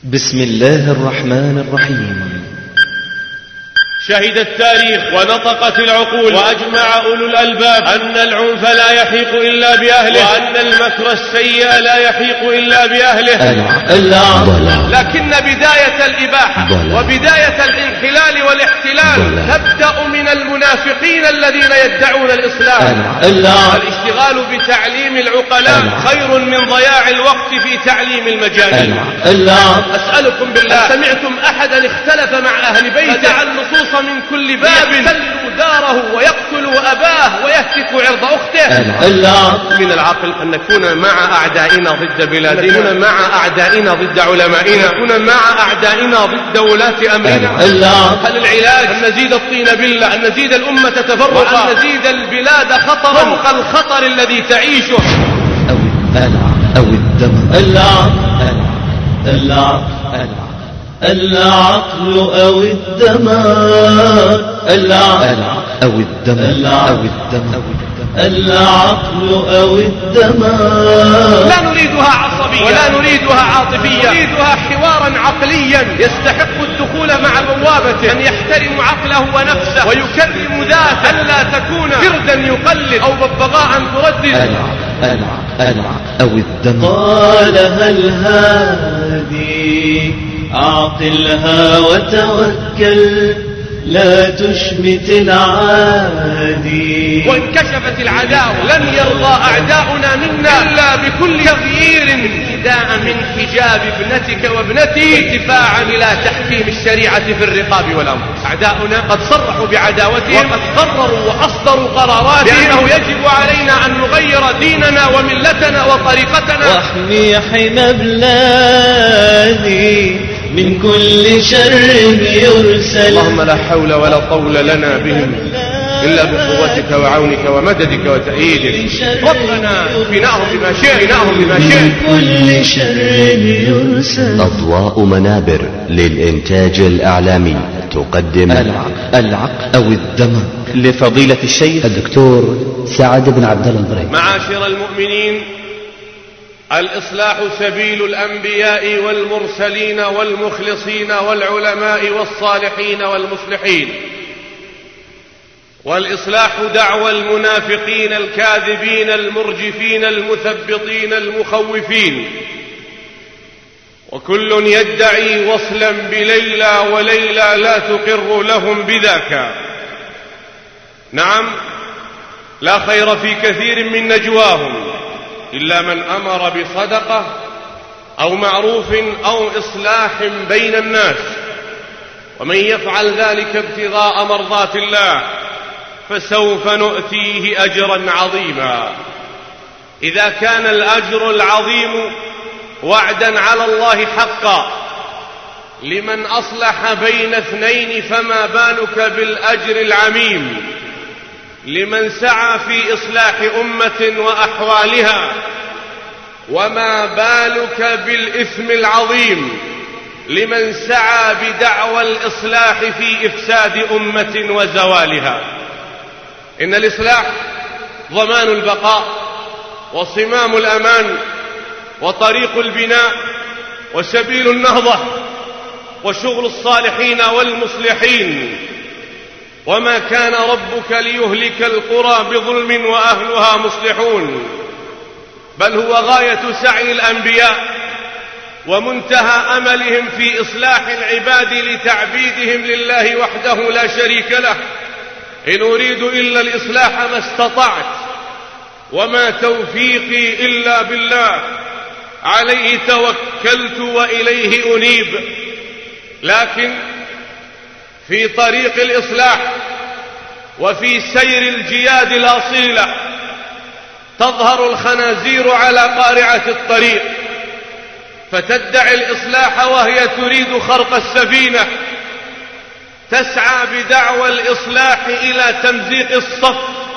بسم الله الرحمن الرحيم. شهد التاريخ ونطقت العقول وأجمع أولو الألباب أن العنف لا يحيق إلا بأهله، وأن المكر السيء لا يحيق إلا بأهله. لكن بداية الإباحة وبداية الانحلال والاحتلال تبدأ من المنافقين الذين يدعون الإسلام. الاشتغال بتعليم العقلاء خير من ضياع الوقت في تعليم المجانين. أسألكم بالله، سمعتم أحدا اختلف مع أهل بيته فدعا النصوص من كل باب يحتل داره ويقتل أباه ويهتك عرض أخته؟ من العقل أن نكون مع أعدائنا ضد بلادنا، نكون مع أعدائنا ضد علمائنا، نكون مع أعدائنا ضد ولاة أمرنا. هل العلاج أن نزيد الطين بلة، أن نزيد الأمة تفرقا، وأن نزيد البلاد خطرا فوق الخطر الذي تعيشه؟ أو الدم. العقل أو الدماء، أو الدم. العقل أو الدماء. لا نريدها عصبية ولا نريدها عاطفية، نريدها حوارا عقليا يستحق الدخول مع بوابته، أن يحترم عقله ونفسه ويكرم ذاته، ألا تكون فردا يقلد أو ببغاء تردد. أو الدم. قالها الهادي أعقلها وتوكل، لا تشمت العادي. وانكشفت العداوة لن يرضى أعداؤنا منا إلا بكل تغيير، ابتداء من حجاب ابنتك وابنتي، ارتفاعا إلى تحكيم الشريعة في الرقاب والأنفس. أعداؤنا قد صرحوا بعداوتهم وقد قرروا وأصدروا قرارات بأنه يجب علينا أن نغير ديننا وملتنا وطريقتنا. واحمي حمى بلادي من كل شر يرسل. اللهم لا حول ولا طول لنا بهم إلا بقوتك وعونك ومددك وتأييدك. ربنا فيناهم بما شئت، من كل شر يرسل. أضواء منابر للإنتاج الإعلامي تقدم العقل أو الدم لفضيلة الشيخ الدكتور سعد بن عبد الله البريد. معاشر المؤمنين، الإصلاح سبيل الأنبياء والمرسلين والمخلصين والعلماء والصالحين والمصلحين، والإصلاح دعوى المنافقين الكاذبين المرجفين المثبطين المخوفين، وكل يدعي وصلا بليلى وليلى لا تقر لهم بذاك. نعم، لا خير في كثير من نجواهم إلا من أمر بصدقة أو معروف أو إصلاح بين الناس، ومن يفعل ذلك ابتغاء مرضات الله فسوف نؤتيه أجرا عظيما. إذا كان الأجر العظيم وعدا على الله حقا لمن أصلح بين اثنين، فما بالك بالأجر العميم لمن سعى في إصلاح أمة وأحوالها؟ وما بالك بالإثم العظيم لمن سعى بدعوى الإصلاح في إفساد أمة وزوالها؟ إن الإصلاح ضمان البقاء وصمام الأمان وطريق البناء وسبيل النهضة وشغل الصالحين والمصلحين. وما كان ربك ليهلك القرى بظلم وأهلها مصلحون، بل هو غاية سعي الأنبياء ومنتهى أملهم في إصلاح العباد لتعبيدهم لله وحده لا شريك له. إن أريد إلا الإصلاح ما استطعت، وما توفيقي إلا بالله، عليه توكلت وإليه أنيب. لكن في طريق الإصلاح وفي سير الجياد الأصيلة تظهر الخنازير على قارعة الطريق فتدعي الإصلاح وهي تريد خرق السفينة، تسعى بدعوى الإصلاح إلى تمزيق الصف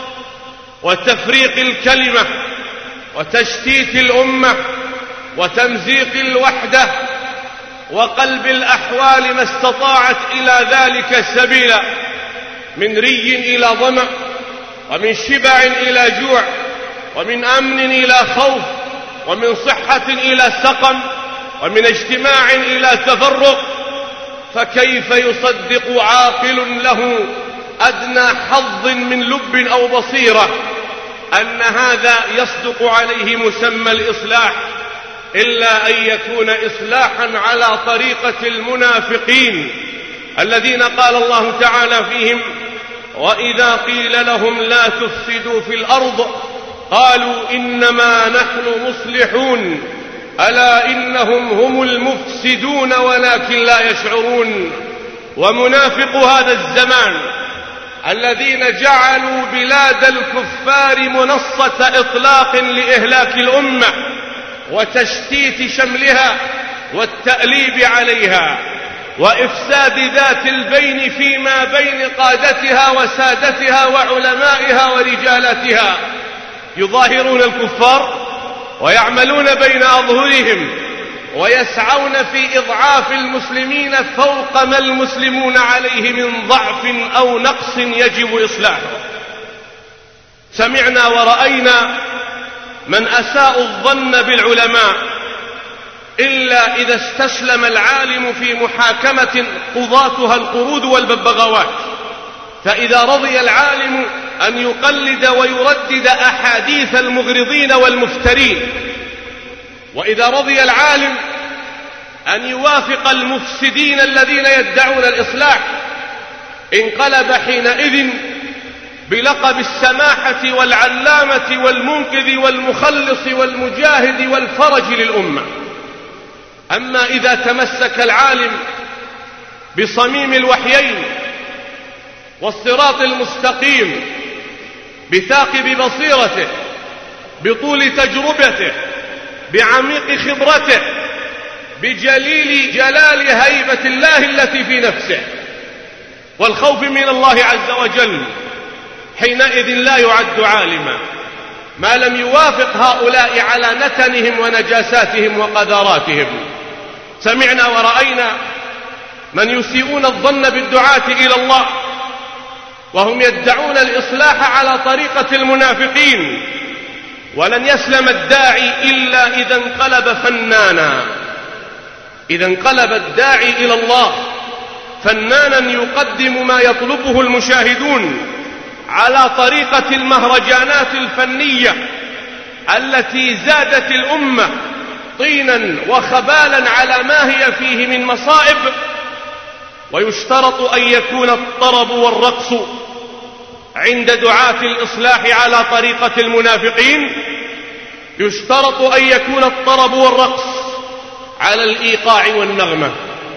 وتفريق الكلمة وتشتيت الأمة وتمزيق الوحدة وقلب الأحوال ما استطاعت إلى ذلك سبيلا، من ري إلى ظمأ، ومن شبع إلى جوع، ومن أمن إلى خوف، ومن صحة إلى سقم، ومن اجتماع إلى تفرق، فكيف يصدق عاقل له أدنى حظ من لب أو بصيرة أن هذا يصدق عليه مسمى الإصلاح، إلا أن يكون إصلاحا على طريقة المنافقين الذين قال الله تعالى فيهم: وإذا قيل لهم لا تفسدوا في الأرض قالوا إنما نحن مصلحون ألا إنهم هم المفسدون ولكن لا يشعرون. ومنافق هذا الزمان الذين جعلوا بلاد الكفار منصة إطلاق لإهلاك الأمة وتشتيت شملها والتأليب عليها وإفساد ذات البين فيما بين قادتها وسادتها وعلمائها ورجالاتها، يظاهرون الكفار ويعملون بين أظهرهم ويسعون في إضعاف المسلمين فوق ما المسلمون عليه من ضعف أو نقص يجب إصلاحه. سمعنا ورأينا من أساءوا الظن بالعلماء إلا إذا استسلم العالم في محاكمة قضاتها القرود والببغاوات، فإذا رضي العالم أن يقلد ويردد أحاديث المغرضين والمفترين، وإذا رضي العالم أن يوافق المفسدين الذين يدعون الإصلاح، انقلب حينئذ بلقب السماحة والعلامة والمنقذ والمخلص والمجاهد والفرج للأمة. أما إذا تمسك العالم بصميم الوحيين والصراط المستقيم بثاقب بصيرته بطول تجربته بعميق خبرته بجليل جلال هيبة الله التي في نفسه والخوف من الله عز وجل، حينئذ لا يعد عالما ما لم يوافق هؤلاء على نتنهم ونجاساتهم وقذاراتهم. سمعنا ورأينا من يسيئون الظن بالدعاة إلى الله وهم يدعون الإصلاح على طريقة المنافقين، ولن يسلم الداعي إلا إذا انقلب فنانا، إذا انقلب الداعي إلى الله فنانا يقدم ما يطلبه المشاهدون على طريقة المهرجانات الفنية التي زادت الأمة طينا وخبالا على ما هي فيه من مصائب. ويشترط أن يكون الطرب والرقص عند دعاة الإصلاح على طريقة المنافقين، يشترط أن يكون الطرب والرقص على الإيقاع والنغمة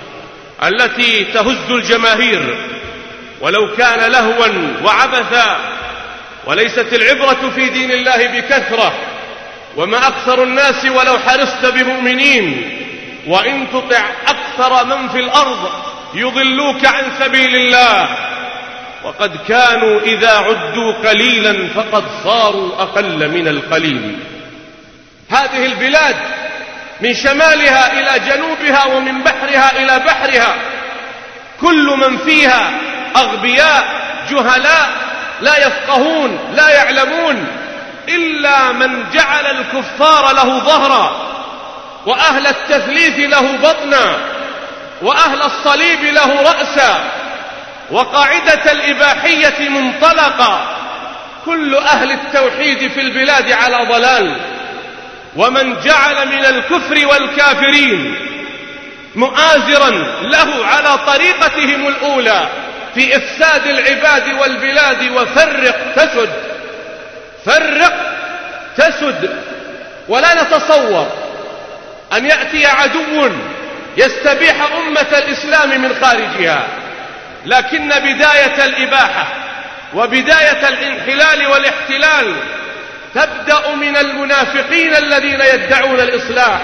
التي تهز الجماهير ولو كان لهوا وعبثا. وليست العبرة في دين الله بكثرة، وما أكثر الناس ولو حرصت بمؤمنين، وإن تطع أكثر من في الأرض يضلوك عن سبيل الله، وقد كانوا إذا عدوا قليلا فقد صاروا أقل من القليل. هذه البلاد من شمالها إلى جنوبها ومن بحرها إلى بحرها كل من فيها أغبياء جهلاء لا يفقهون لا يعلمون، إلا من جعل الكفار له ظهرا وأهل التثليث له بطنا وأهل الصليب له رأسا وقاعدة الإباحية منطلقا. كل أهل التوحيد في البلاد على ضلال، ومن جعل من الكفر والكافرين مؤازرا له على طريقتهم الأولى في إفساد العباد والبلاد وفرق تسد، فرق تسد. ولا نتصور أن يأتي عدو يستبيح أمة الإسلام من خارجها، لكن بداية الإباحة وبداية الانحلال والاحتلال تبدأ من المنافقين الذين يدعون الإصلاح.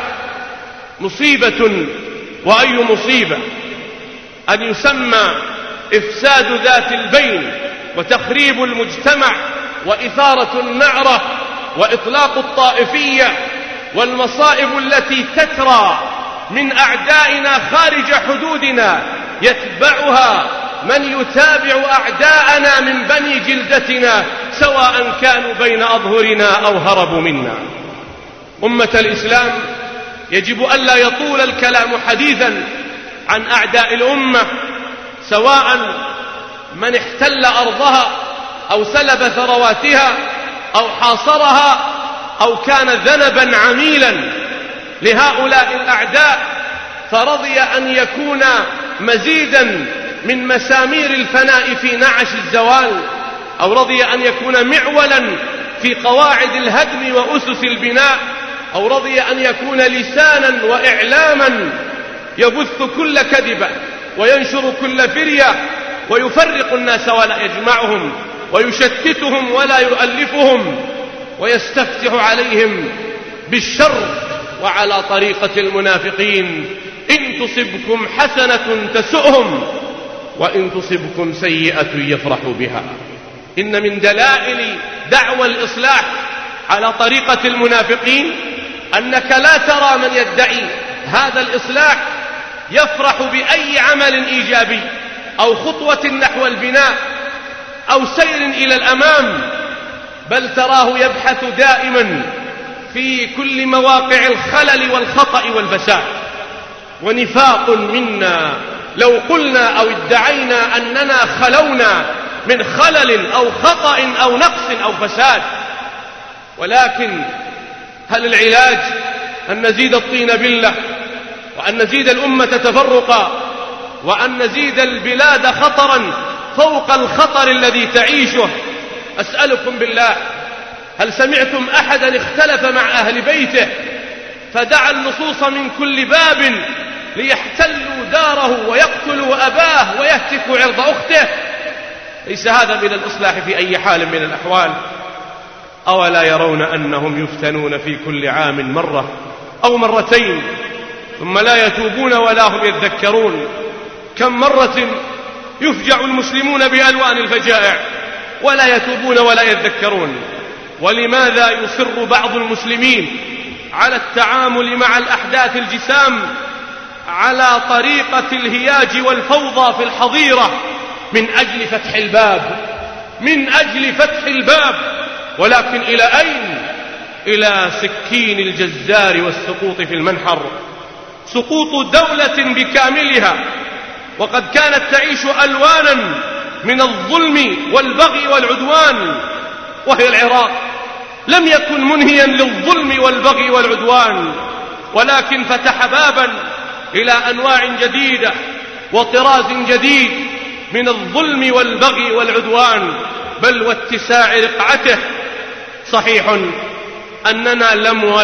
مصيبة وأي مصيبة أن يسمى إفساد ذات البين وتخريب المجتمع وإثارة النعرة وإطلاق الطائفية والمصائب التي تترى من أعدائنا خارج حدودنا يتبعها من يتابع أعداءنا من بني جلدتنا، سواء كانوا بين أظهرنا أو هربوا منا. أمة الإسلام، يجب ألا يطول الكلام حديثا عن أعداء الأمة، سواء من احتل أرضها أو سلب ثرواتها أو حاصرها أو كان ذنبا عميلا لهؤلاء الأعداء، فرضي أن يكون مزيدا من مسامير الفناء في نعش الزوال، أو رضي أن يكون معولا في قواعد الهدم وأسس البناء، أو رضي أن يكون لسانا وإعلاما يبث كل كذبة وينشر كل فرية ويفرق الناس ولا يجمعهم ويشتتهم ولا يؤلفهم ويستفتح عليهم بالشر، وعلى طريقة المنافقين: إن تصبكم حسنة تسؤهم وإن تصبكم سيئة يفرحوا بها. إن من دلائل دعوى الإصلاح على طريقة المنافقين أنك لا ترى من يدعي هذا الإصلاح يفرح بأي عمل إيجابي أو خطوة نحو البناء أو سير إلى الأمام، بل تراه يبحث دائما في كل مواقع الخلل والخطأ والفساد. ونفاق منا لو قلنا أو ادعينا أننا خلونا من خلل أو خطأ أو نقص أو فساد. ولكن هل العلاج أن نزيد الطين بلة، وأن نزيد الأمة تفرقا، وأن نزيد البلاد خطرا فوق الخطر الذي تعيشه؟ أسألكم بالله، هل سمعتم أحدا اختلف مع أهل بيته فدعا اللصوص من كل باب ليحتلوا داره ويقتلوا أباه ويهتكوا عرض أخته؟ ليس هذا من الإصلاح في أي حال من الأحوال. أولا يرون أنهم يفتنون في كل عام مرة أو مرتين ثم لا يتوبون ولا هم يذكرون؟ كم مرة يفجع المسلمون بألوان الفجائع ولا يتوبون ولا يذكرون؟ ولماذا يصر بعض المسلمين على التعامل مع الأحداث الجسام على طريقة الهياج والفوضى في الحظيرة من أجل فتح الباب، من أجل فتح الباب؟ ولكن إلى أين؟ إلى سكين الجزار والسقوط في المنحر، سقوط دولة بكاملها وقد كانت تعيش ألوانا من الظلم والبغي والعدوان، وهي العراق لم يكن منهيا للظلم والبغي والعدوان، ولكن فتح بابا إلى أنواع جديدة وطراز جديد من الظلم والبغي والعدوان، بل واتساع رقعته. صحيح أننا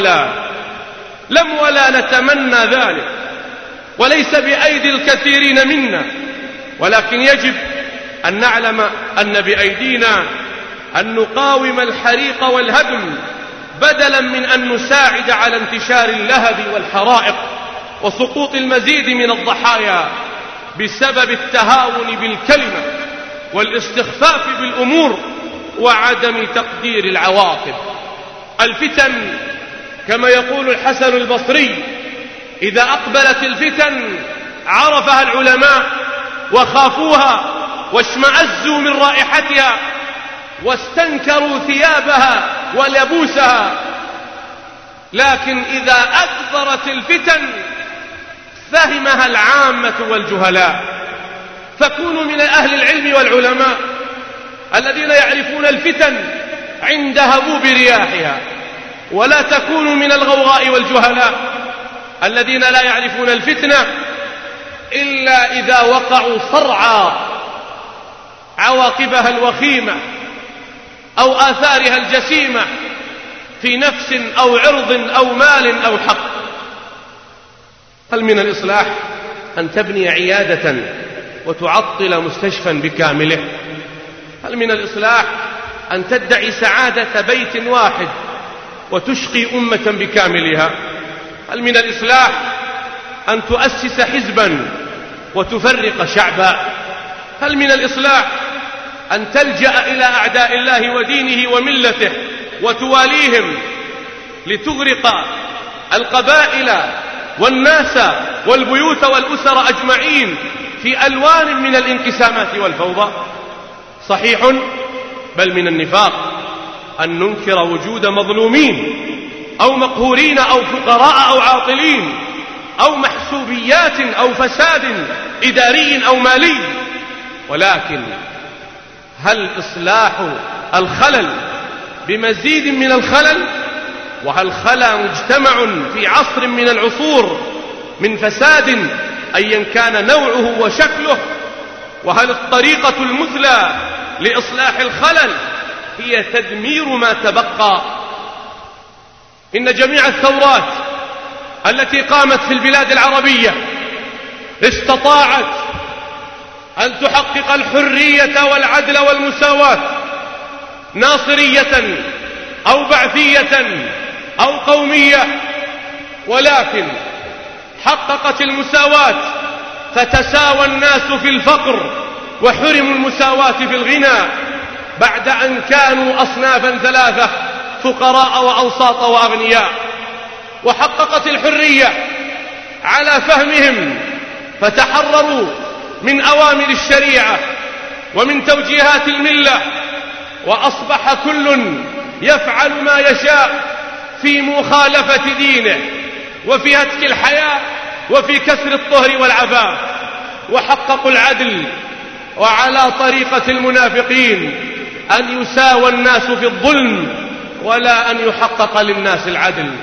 لم ولا نتمنى ذلك، وليس بأيدي الكثيرين منا، ولكن يجب أن نعلم أن بأيدينا أن نقاوم الحريق والهدم بدلا من أن نساعد على انتشار اللهب والحرائق وسقوط المزيد من الضحايا بسبب التهاون بالكلمة والاستخفاف بالأمور وعدم تقدير العواقب. الفتن كما يقول الحسن البصري: إذا أقبلت الفتن عرفها العلماء وخافوها واشمأزوا من رائحتها واستنكروا ثيابها ولبوسها، لكن إذا أكثرت الفتن فهمها العامة والجهلاء. فكونوا من أهل العلم والعلماء الذين يعرفون الفتن عند هبوب رياحها، ولا تكونوا من الغوغاء والجهلاء الذين لا يعرفون الفتنة إلا إذا وقعوا صرعى عواقبها الوخيمة أو آثارها الجسيمة في نفس أو عرض أو مال أو حق. هل من الإصلاح أن تبني عيادة وتعطل مستشفى بكامله؟ هل من الإصلاح أن تدعي سعادة بيت واحد وتشقي أمة بكاملها؟ هل من الإصلاح أن تؤسس حزبا وتفرق شعبا؟ هل من الإصلاح أن تلجأ إلى أعداء الله ودينه وملته وتواليهم لتغرق القبائل والناس والبيوت والأسر أجمعين في ألوان من الانقسامات والفوضى؟ صحيح، بل من النفاق أن ننكر وجود مظلومين أو مقهورين أو فقراء أو عاطلين أو محسوبيات أو فساد إداري أو مالي، ولكن هل إصلاح الخلل بمزيد من الخلل؟ وهل خلا مجتمع في عصر من العصور من فساد أيا كان نوعه وشكله؟ وهل الطريقة المثلى لإصلاح الخلل هي تدمير ما تبقى؟ إن جميع الثورات التي قامت في البلاد العربية استطاعت أن تحقق الحرية والعدل والمساواة، ناصرية أو بعثية أو قومية، ولكن حققت المساواة فتساوى الناس في الفقر وحرموا المساواة في الغنى بعد أن كانوا أصنافا ثلاثة: فقراء وأوساط وأغنياء. وحققت الحرية على فهمهم فتحرروا من أوامر الشريعة ومن توجيهات الملة، وأصبح كل يفعل ما يشاء في مخالفة دينه وفي هتك الحياة وفي كسر الطهر والعفاف. وحققوا العدل، وعلى طريقة المنافقين أن يساوى الناس في الظلم ولا أن يحقق للناس العدل.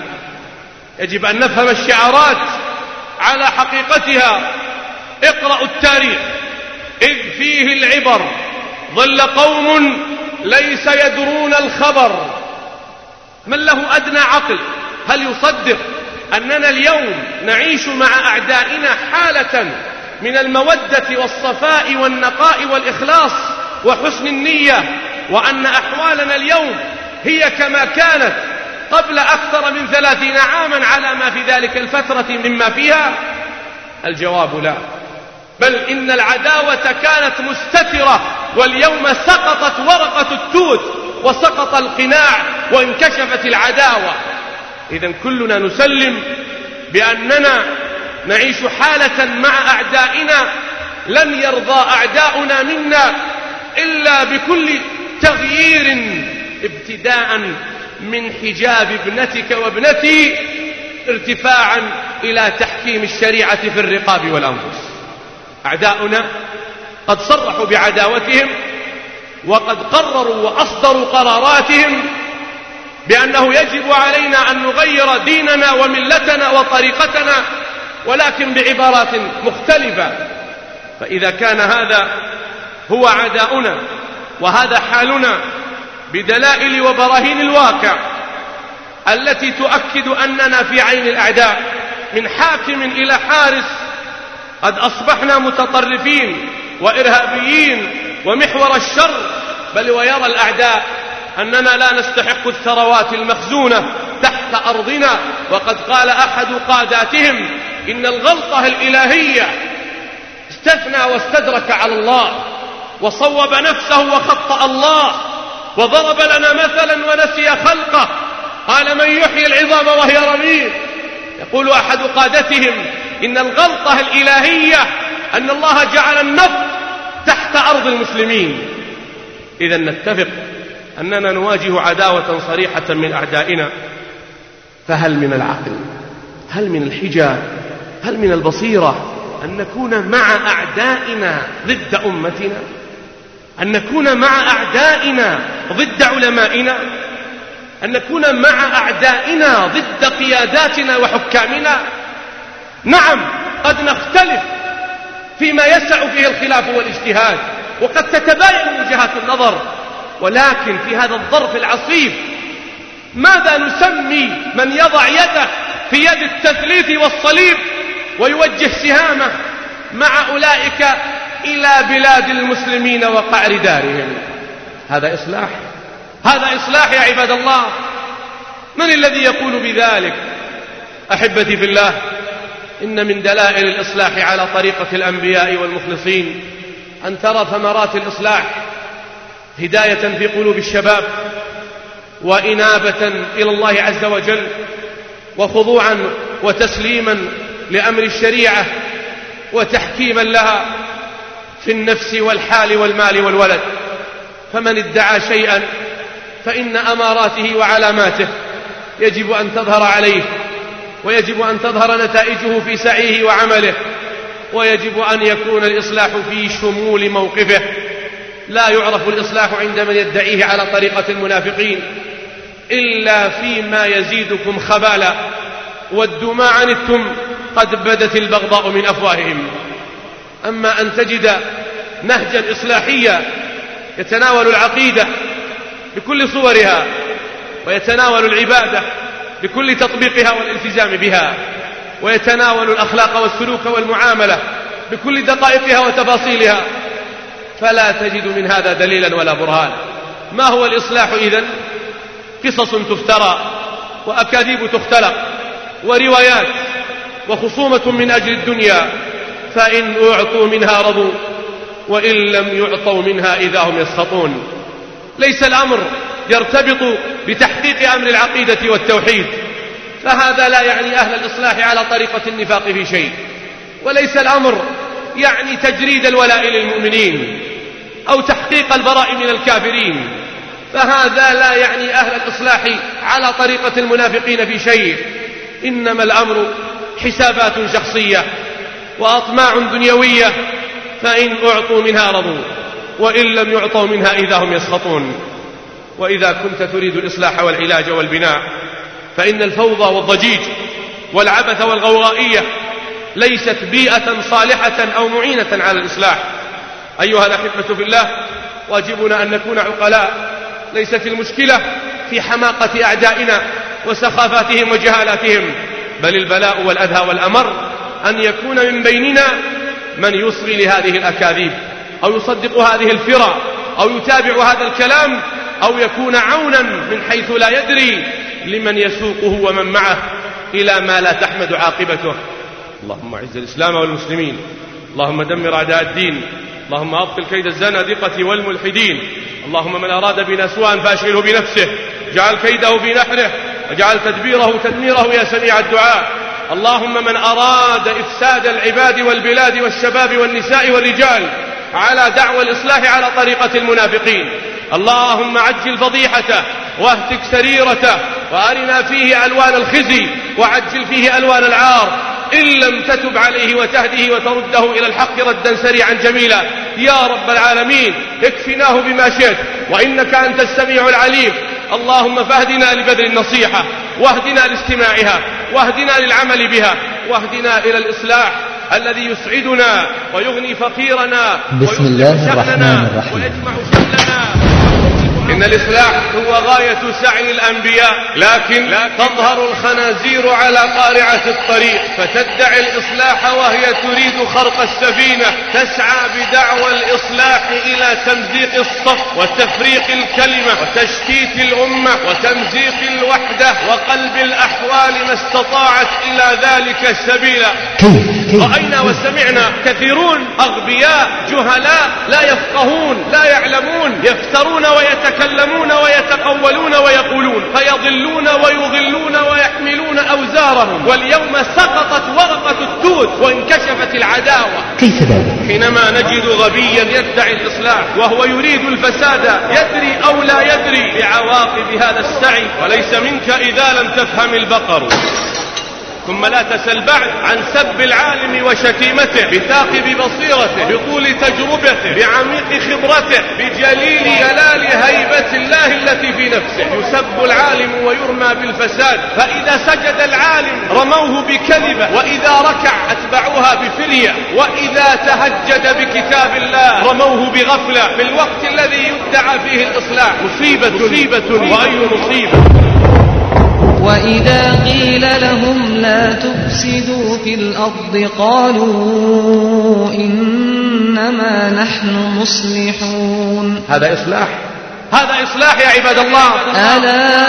يجب أن نفهم الشعارات على حقيقتها. اقرأوا التاريخ إذ فيه العبر، ظل قوم ليس يدرون الخبر. من له أدنى عقل هل يصدق أننا اليوم نعيش مع أعدائنا حالة من المودة والصفاء والنقاء والإخلاص وحسن النية، وأن أحوالنا اليوم هي كما كانت قبل أكثر من 30 عاما على ما في ذلك الفترة مما فيها؟ الجواب لا، بل إن العداوة كانت مستترة، واليوم سقطت ورقة التوت وسقط القناع وانكشفت العداوة. إذن كلنا نسلم بأننا نعيش حالة مع أعدائنا لن يرضى أعداؤنا منا إلا بكل تغيير، ابتداء من حجاب ابنتك وابنتي، ارتفاعا إلى تحكيم الشريعة في الرقاب والأنفس. أعداؤنا قد صرحوا بعداوتهم، وقد قرروا وأصدروا قراراتهم بأنه يجب علينا أن نغير ديننا وملتنا وطريقتنا، ولكن بعبارات مختلفة. فإذا كان هذا هو عداؤنا وهذا حالنا بدلائل وبراهين الواقع التي تؤكد أننا في عين الأعداء من حاكم إلى حارس، قد أصبحنا متطرفين وإرهابيين ومحور الشر، بل ويرى الأعداء أننا لا نستحق الثروات المخزونة تحت أرضنا. وقد قال أحد قاداتهم إن الغلطة الإلهية استثنى واستدرك على الله، وصوب نفسه وخطأ الله، وضرب لنا مثلا ونسي خلقه، قال من يحيي العظام وهي رميم. يقول أحد قادتهم إن الغلطة الإلهية أن الله جعل النفط تحت أرض المسلمين. إذا نتفق أننا نواجه عداوة صريحة من أعدائنا، فهل من العقل، هل من الحجة، هل من البصيرة أن نكون مع أعدائنا ضد أمتنا، أن نكون مع أعدائنا ضد علمائنا، أن نكون مع أعدائنا ضد قياداتنا وحكامنا؟ نعم، قد نختلف فيما يسع فيه الخلاف والاجتهاد، وقد تتباين وجهات النظر، ولكن في هذا الظرف العصيب ماذا نسمي من يضع يده في يد التثليث والصليب ويوجه سهامه مع أولئك إلى بلاد المسلمين وقعر دارهم؟ هذا إصلاح؟ هذا إصلاح يا عباد الله؟ من الذي يقول بذلك؟ أحبتي في الله، إن من دلائل الإصلاح على طريقة الأنبياء والمخلصين أن ترى ثمرات الإصلاح هداية في قلوب الشباب، وإنابة إلى الله عز وجل، وخضوعا وتسليما لأمر الشريعة، وتحكيما لها في النفس والحال والمال والولد. فمن ادعى شيئا فإن أماراته وعلاماته يجب أن تظهر عليه، ويجب أن تظهر نتائجه في سعيه وعمله، ويجب أن يكون الإصلاح في شمول موقفه. لا يعرف الإصلاح عند من يدعيه على طريقة المنافقين إلا فيما يزيدكم خبالا. ودوا ما عنتم قد بدت البغضاء من أفواههم. أما أن تجد نهجا إصلاحيا يتناول العقيدة بكل صورها، ويتناول العبادة بكل تطبيقها والالتزام بها، ويتناول الأخلاق والسلوك والمعاملة بكل دقائقها وتفاصيلها، فلا تجد من هذا دليلا ولا برهان. ما هو الإصلاح إذن؟ قصص تفترى، وأكاذيب تختلق، وروايات، وخصومة من أجل الدنيا، فإن أعطوا منها رضوا، وإن لم يعطوا منها إذا هم يسخطون. ليس الأمر يرتبط بتحقيق أمر العقيدة والتوحيد، فهذا لا يعني أهل الإصلاح على طريقة النفاق في شيء، وليس الأمر يعني تجريد الولاء للمؤمنين أو تحقيق البراء من الكافرين، فهذا لا يعني أهل الإصلاح على طريقة المنافقين في شيء. إنما الأمر حسابات شخصية وأطماع دنيوية، فإن أعطوا منها رضوا، وإن لم يعطوا منها إذا هم يسخطون. وإذا كنت تريد الإصلاح والعلاج والبناء، فإن الفوضى والضجيج والعبث والغوغائية ليست بيئة صالحة أو معينة على الإصلاح. أيها الأحبة في الله، واجبنا أن نكون عقلاء. ليست المشكلة في حماقة أعدائنا وسخافاتهم وجهالاتهم، بل البلاء والأذى والأمر أن يكون من بيننا من يصغي لهذه الأكاذيب، أو يصدق هذه الفرى، أو يتابع هذا الكلام، أو يكون عونا من حيث لا يدري لمن يسوقه ومن معه إلى ما لا تحمد عاقبته. اللهم أعز الإسلام والمسلمين، اللهم دمر أعداء الدين، اللهم أبطل كيد الزنادقة والملحدين، اللهم من أراد بنا سوءا فأشغله بنفسه، اجعل كيده في نحره، واجعل تدبيره تدميره يا سميع الدعاء. اللهم من أراد إفساد العباد والبلاد والشباب والنساء والرجال على دعوى الإصلاح على طريقة المنافقين، اللهم عجل فضيحته واهتك سريرته، وأرنا فيه ألوان الخزي، وعجل فيه ألوان العار، إن لم تتب عليه وتهديه وترده إلى الحق ردا سريعا جميلا يا رب العالمين. اكفناه بما شئت، وإنك أنت السميع العليم. اللهم فاهدنا لبذل النصيحة، واهدنا لاستماعها، واهدنا للعمل بها، واهدنا إلى الإصلاح الذي يسعدنا ويغني فقيرنا بسم الله الرحمن الرحيم. ويجمع شملنا. إن الإصلاح هو غاية سعي الأنبياء، لكن تظهر الخنازير على قارعة الطريق فتدعي الإصلاح وهي تريد خرق السفينة، تسعى بدعوى الإصلاح إلى تمزيق الصف وتفريق الكلمة وتشتيت الأمة وتمزيق الوحدة وقلب الأحوال ما استطاعت إلى ذلك سبيلا. رأينا وسمعنا كثيرون أغبياء جهلاء لا يفقهون لا يعلمون، يفترون ويتكلمون ويتقولون ويقولون، فيضلون ويضلون ويحملون أوزارهم. واليوم سقطت ورقة التوت وانكشفت العداوة. كيف ذلك؟ حينما نجد غبيا يدعي الإصلاح وهو يريد الفساد، يدري أو لا يدري بعواقب هذا السعي، وليس منك إذا لم تفهم البقر. ثم لا تسل بعد عن سب العالم وشتيمته، بثاقب بصيرته، بطول تجربته، بعميق خبرته، بجليل جلال هيبة الله التي في نفسه. يسب العالم ويرمى بالفساد، فإذا سجد العالم رموه بكذبة، وإذا ركع أتبعوها بفرية، وإذا تهجد بكتاب الله رموه بغفلة، في الوقت الذي يدعى فيه الإصلاح. مصيبة وأي مصيبة. وإذا قيل لهم لا تفسدوا في الأرض قالوا إنما نحن مصلحون. هذا إصلاح يا عباد الله. ألا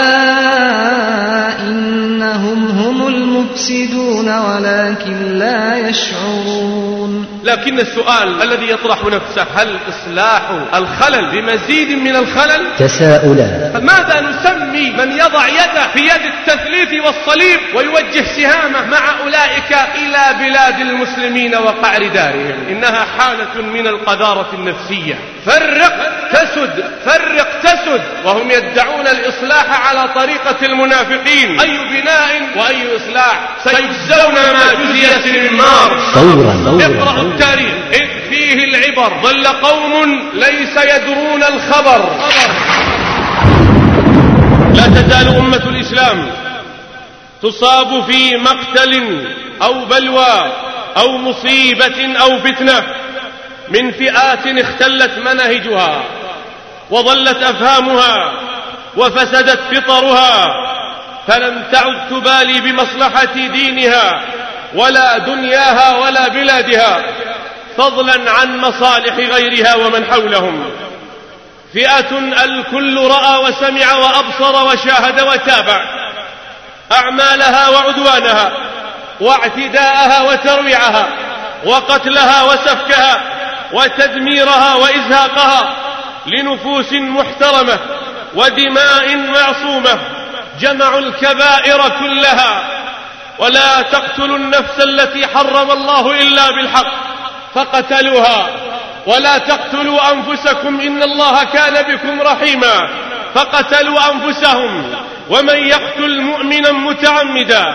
إنهم هم المفسدون ولكن لا يشعرون. لكن السؤال الذي يطرح نفسه، هل إصلاح الخلل بمزيد من الخلل؟ تساؤلات. ماذا نسمي من يضع يده في يد التثليث والصليب ويوجه سهامه مع أولئك إلى بلاد المسلمين وقعر دارهم؟ إنها حالة من القذارة النفسية. فرق فرق تسد، وهم يدعون الإصلاح على طريقة المنافقين. أي بناء وأي إصلاح؟ سيجزون ما جزيت النار. اقرأوا التاريخ إذ فيه العبر. ضل قوم ليس يدرون الخبر. لا تزال أمة الإسلام تصاب في مقتل أو بلوى أو مصيبة أو فتنة من فئات اختلت مناهجها وضلت أفهامها وفسدت فطرها، فلم تعد تبالي بمصلحة دينها ولا دنياها ولا بلادها، فضلا عن مصالح غيرها ومن حولهم. فئة الكل رأى وسمع وأبصر وشاهد وتابع أعمالها وعدوانها واعتداءها وترويعها وقتلها وسفكها وتدميرها وإزهاقها لنفوس محترمة ودماء معصومة. جمعوا الكبائر كلها. ولا تقتلوا النفس التي حرم الله إلا بالحق فقتلوها، ولا تقتلوا أنفسكم إن الله كان بكم رحيما فقتلوا أنفسهم. ومن يقتل مؤمنا متعمدا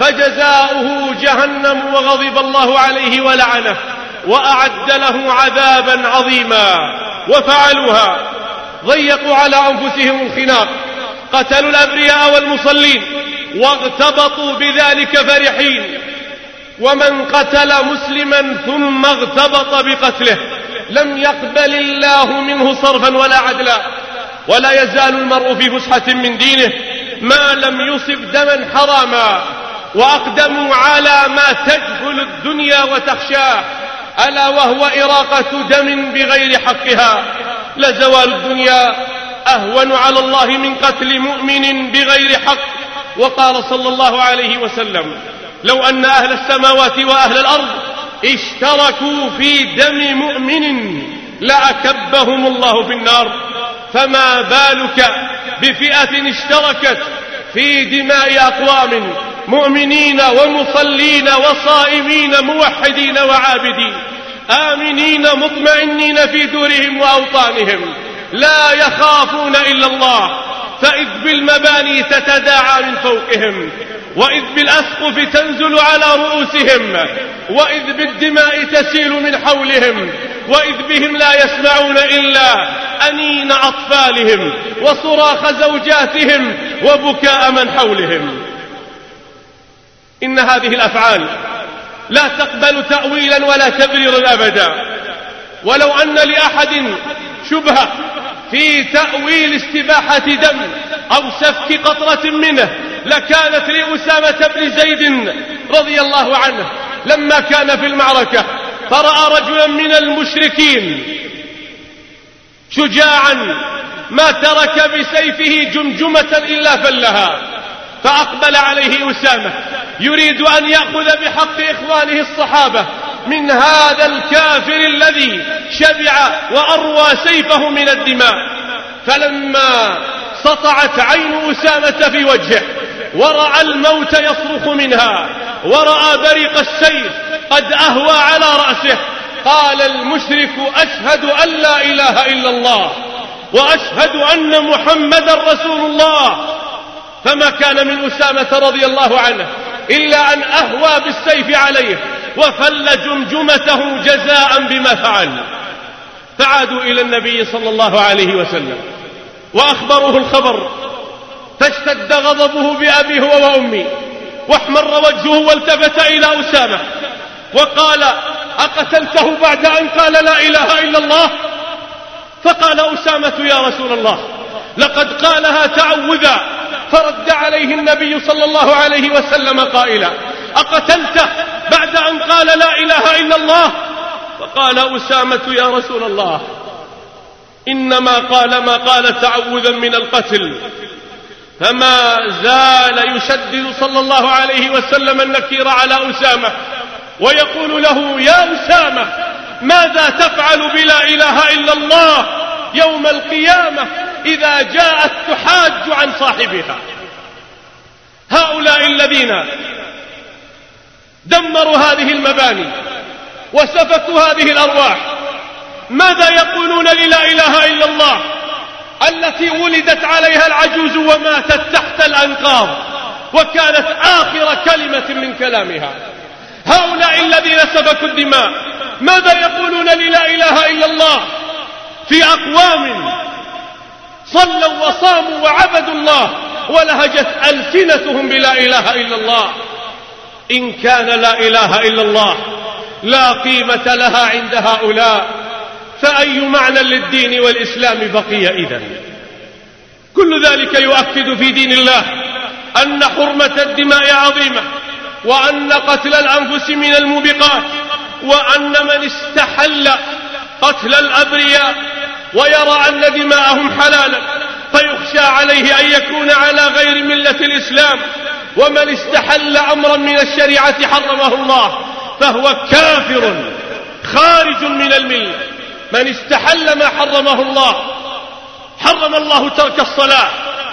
فجزاؤه جهنم وغضب الله عليه ولعنه وأعد له عذابا عظيما. وفعلوها، ضيقوا على أنفسهم الخناق، قتلوا الأبرياء والمصلين واغتبطوا بذلك فرحين. ومن قتل مسلما ثم اغتبط بقتله لم يقبل الله منه صرفا ولا عدلا. ولا يزال المرء في فسحة من دينه ما لم يصب دما حراما. وأقدموا على ما تجهل الدنيا وتخشاه، ألا وهو إراقة دم بغير حقها. لزوال الدنيا أهون على الله من قتل مؤمن بغير حق. وقال صلى الله عليه وسلم: لو أن أهل السماوات وأهل الأرض اشتركوا في دم مؤمن لأكبهم الله في النار، فما بالك بفئة اشتركت في دماء أقوام مؤمنين ومصلين وصائمين موحدين وعابدين آمنين مطمئنين في دورهم وأوطانهم لا يخافون إلا الله. فإذ بالمباني تتداعى من فوقهم، وإذ بالأسقف تنزل على رؤوسهم، وإذ بالدماء تسيل من حولهم، وإذ بهم لا يسمعون إلا أنين أطفالهم وصراخ زوجاتهم وبكاء من حولهم. إن هذه الأفعال لا تقبل تأويلا ولا تبريرا أبدا. ولو أن لأحد شبهة في تأويل استباحة دم أو سفك قطرة منه لكانت لأسامة بن زيد رضي الله عنه لما كان في المعركة فرأى رجلا من المشركين شجاعا ما ترك بسيفه جمجمة إلا فلها، فأقبل عليه أسامة يريد أن يأخذ بحق إخوانه الصحابة من هذا الكافر الذي شبع وأروى سيفه من الدماء. فلما سطعت عين أسامة في وجهه ورأى الموت يصرخ منها ورأى بريق السيف قد أهوى على رأسه قال المشرك: أشهد أن لا إله إلا الله وأشهد أن محمدا رسول الله. فما كان من أسامة رضي الله عنه إلا أن أهوى بالسيف عليه وفل جمجمته جزاء بما فعل. فعادوا إلى النبي صلى الله عليه وسلم وأخبروه الخبر، فاشتد غضبه بأبيه وأمي واحمر وجهه والتفت إلى أسامة وقال: أقتلته بعد أن قال لا إله إلا الله؟ فقال أسامة: يا رسول الله لقد قالها تعوذا. فرد عليه النبي صلى الله عليه وسلم قائلا: أقتلته بعد أن قال لا إله إلا الله؟ فقال أسامة: يا رسول الله إنما قال ما قال تعوذا من القتل. فما زال يشدد صلى الله عليه وسلم النكير على أسامة ويقول له: يا أسامة ماذا تفعل بلا إله إلا الله يوم القيامة إذا جاءت تحاج عن صاحبها؟ هؤلاء الذين دمروا هذه المباني وسفكوا هذه الأرواح ماذا يقولون للا إله إلا الله التي ولدت عليها العجوز وماتت تحت الأنقاض وكانت آخر كلمة من كلامها؟ هؤلاء الذين سفكوا الدماء ماذا يقولون للا إله إلا الله في أقوام صلوا وصاموا وعبدوا الله ولهجت ألسنتهم بلا إله إلا الله؟ إن كان لا إله إلا الله لا قيمة لها عند هؤلاء، فأي معنى للدين والإسلام بقي إذن؟ كل ذلك يؤكد في دين الله أن حرمة الدماء عظيمة، وأن قتل الأنفس من الموبقات، وأن من استحل قتل الأبرياء ويرى أن دماءهم حلالا فيخشى عليه أن يكون على غير ملة الإسلام، ومن استحل أمرا من الشريعة حرمه الله فهو كافر خارج من الملة. من استحل ما حرمه الله حرم الله ترك الصلاة،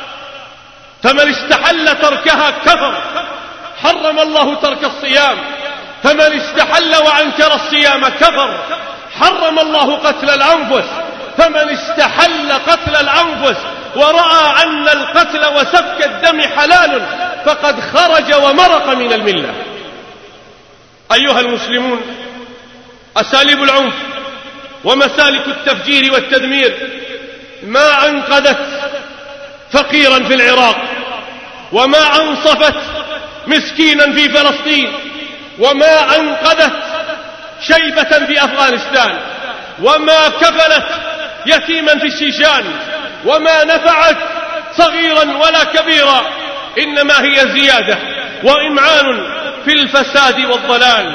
فمن استحل تركها كفر. حرم الله ترك الصيام، فمن استحل وأنكر الصيام كفر. حرم الله قتل الأنفس، فمن استحل قتل الأنفس ورأى أن القتل وسفك الدم حلال فقد خرج ومرق من الملة. أيها المسلمون، أساليب العنف ومسالك التفجير والتدمير ما أنقذت فقيرا في العراق، وما أنصفت مسكينا في فلسطين، وما أنقذت شيبة في أفغانستان، وما كفلت يتيما في الشيشان، وما نفعت صغيرا ولا كبيرا، إنما هي زيادة وإمعان في الفساد والضلال.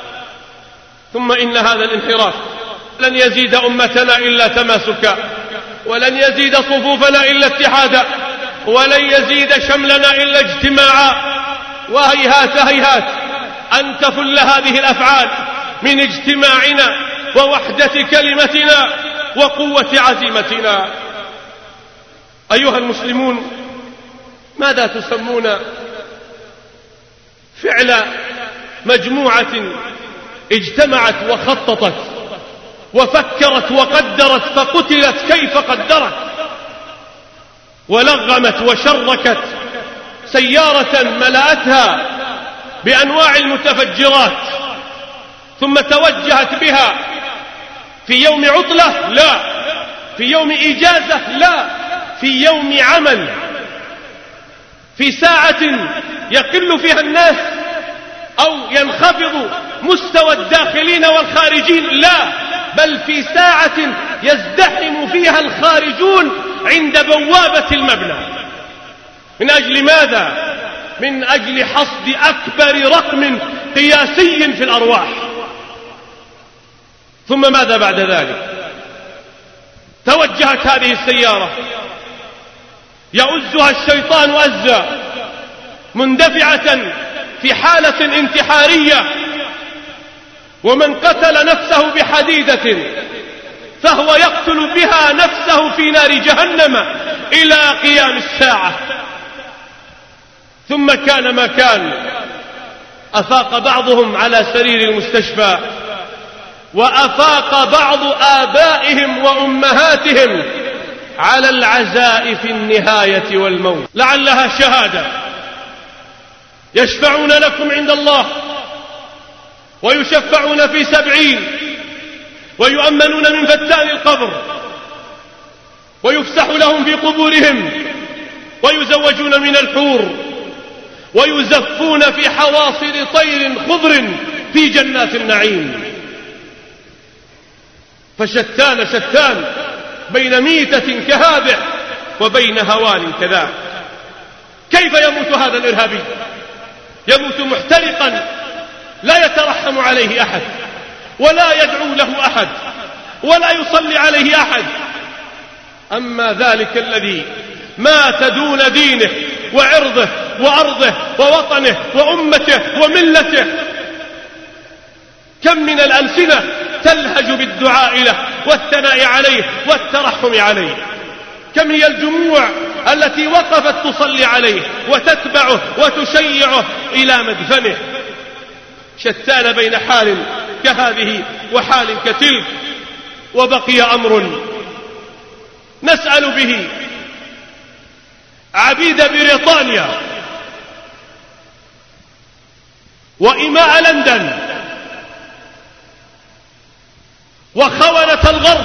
ثم إن هذا الانحراف لن يزيد أمتنا إلا تماسكا، ولن يزيد صفوفنا إلا اتحادا، ولن يزيد شملنا إلا اجتماعا. وهيهات هيهات أن تفل هذه الأفعال من اجتماعنا ووحدة كلمتنا وقوة عزيمتنا. أيها المسلمون، ماذا تسمون فعل مجموعة اجتمعت وخططت وفكرت وقدرت فقتلت كيف قدرت، ولغمت وشركت سيارة ملأتها بأنواع المتفجرات ثم توجهت بها في يوم عطلة؟ لا. في يوم إجازة؟ لا. في يوم عمل، في ساعة يقل فيها الناس أو ينخفض مستوى الداخلين والخارجين؟ لا، بل في ساعة يزدحم فيها الخارجون عند بوابة المبنى. من أجل ماذا؟ من أجل حصد أكبر رقم قياسي في الأرواح. ثم ماذا بعد ذلك؟ توجهت هذه السيارة يؤزها الشيطان أزا، مندفعة في حالة انتحارية، ومن قتل نفسه بحديدة فهو يقتل بها نفسه في نار جهنم إلى قيام الساعة. ثم كان ما كان، أفاق بعضهم على سرير المستشفى، وأفاق بعض آبائهم وأمهاتهم على العزاء في النهاية والموت، لعلها شهادة. يشفعون لكم عند الله ويشفعون في 70، ويؤمنون من فتان القبر، ويفسح لهم في قبورهم، ويزوجون من الحور، ويزفون في حواصل طير خضر في جنات النعيم. فشتان شتان بين ميتة كهذه وبين هوان كذاك. كيف يموت هذا الإرهابي؟ يموت محترقا لا يترحم عليه أحد، ولا يدعو له أحد، ولا يصلي عليه أحد. أما ذلك الذي مات دون دينه وعرضه وأرضه ووطنه وأمته وملته، كم من الألسنة تلهج بالدعاء له والثناء عليه والترحم عليه. كم هي الجموع التي وقفت تصلي عليه وتتبعه وتشيعه إلى مدفنه. شتان بين حال كهذه وحال كتلك. وبقي أمر نسأل به عبيد بريطانيا وإماء لندن وخونة الغرب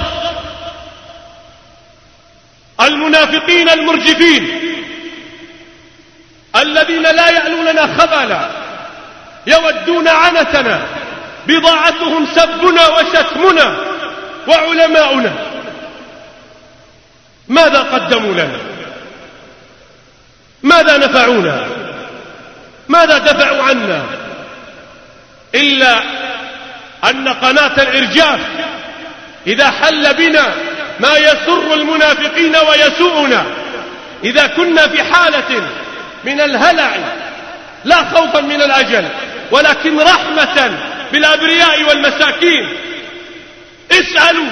المنافقين المرجفين الذين لا يألوننا خبالا يودون عنتنا، بضاعتهم سبنا وشتمنا وعلماؤنا. ماذا قدموا لنا؟ ماذا نفعونا؟ ماذا دفعوا عنا؟ إلا أن قناة الإرجاف إذا حل بنا ما يسر المنافقين ويسوءنا، إذا كنا في حالة من الهلع لا خوفا من الأجل ولكن رحمة بالأبرياء والمساكين، اسألوا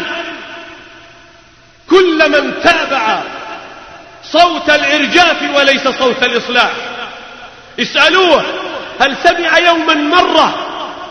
كل من تابع صوت الإرجاف وليس صوت الإصلاح، اسألوه هل سمع يوما مرة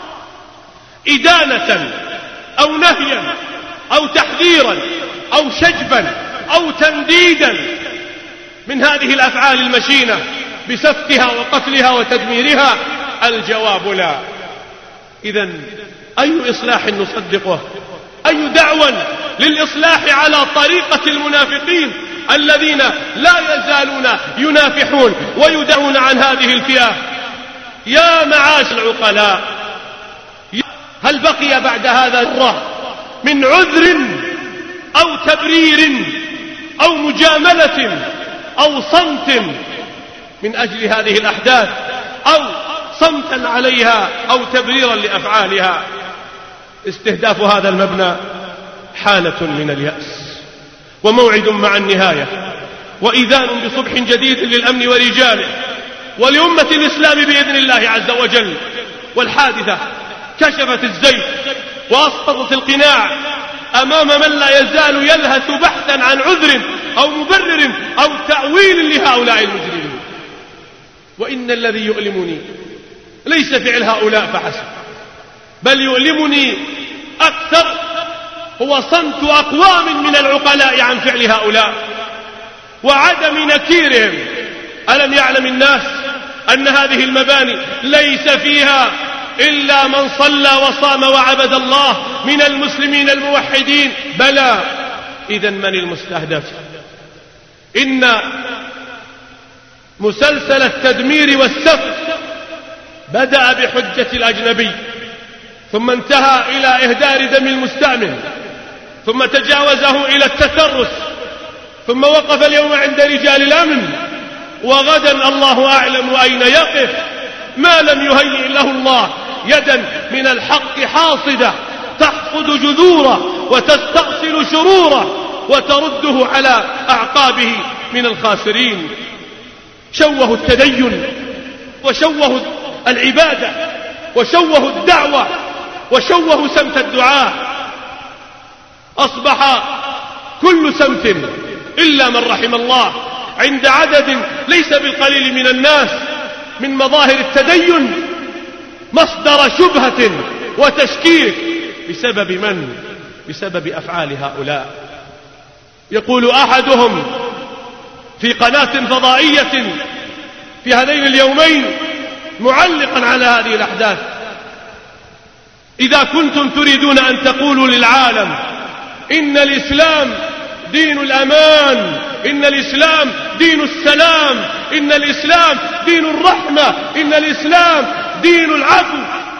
إدانة أو نهيا أو تحذيرا أو شجبا أو تنديدا من هذه الأفعال المشينة بسفكها وقتلها وتدميرها؟ الجواب لا. إذن أي إصلاح نصدقه؟ أي دعوة للإصلاح على طريقة المنافقين الذين لا يزالون ينافحون ويدعون عن هذه الفئة؟ يا معاش العقلاء، هل بقي بعد هذا ذرة من عذر أو تبرير أو مجاملة أو صمت من أجل هذه الأحداث، أو صمتا عليها أو تبريرا لأفعالها؟ استهداف هذا المبنى حالة من اليأس وموعد مع النهاية، وإذان بصبح جديد للأمن ورجاله ولأمة الإسلام بإذن الله عز وجل. والحادثة كشفت الزيف وأسقطت القناع أمام من لا يزال يلهث بحثا عن عذر أو مبرر أو تأويل لهؤلاء المجرمين. وإن الذي يؤلمني ليس فعل هؤلاء فحسب، بل يؤلمني أكثر هو صمت أقوام من العقلاء عن فعل هؤلاء وعدم نكيرهم. ألم يعلم الناس أن هذه المباني ليس فيها إلا من صلى وصام وعبد الله من المسلمين الموحدين؟ بلى. إذن من المستهدف؟ إن مسلسل التدمير والسفك بدأ بحجة الأجنبي، ثم انتهى إلى إهدار دم المستأمن، ثم تجاوزه إلى التترس، ثم وقف اليوم عند رجال الأمن، وغدا الله أعلم أين يقف، ما لم يهيئ له الله يدا من الحق حاصدة تحصد جذوره وتستأصل شروره وترده على أعقابه من الخاسرين. شوهوا التدين وشوهوا العبادة وشوهوا الدعوة وشوهوا سمت الدعاء. أصبح كل سمت إلا من رحم الله عند عدد ليس بالقليل من الناس من مظاهر التدين مصدر شبهة وتشكيك. بسبب من؟ بسبب أفعال هؤلاء. يقول أحدهم في قناة فضائية في هذين اليومين معلقا على هذه الأحداث: إذا كنتم تريدون أن تقولوا للعالم إن الإسلام دين الأمان، إن الإسلام دين السلام، إن الإسلام دين الرحمة، إن الإسلام دين العفو،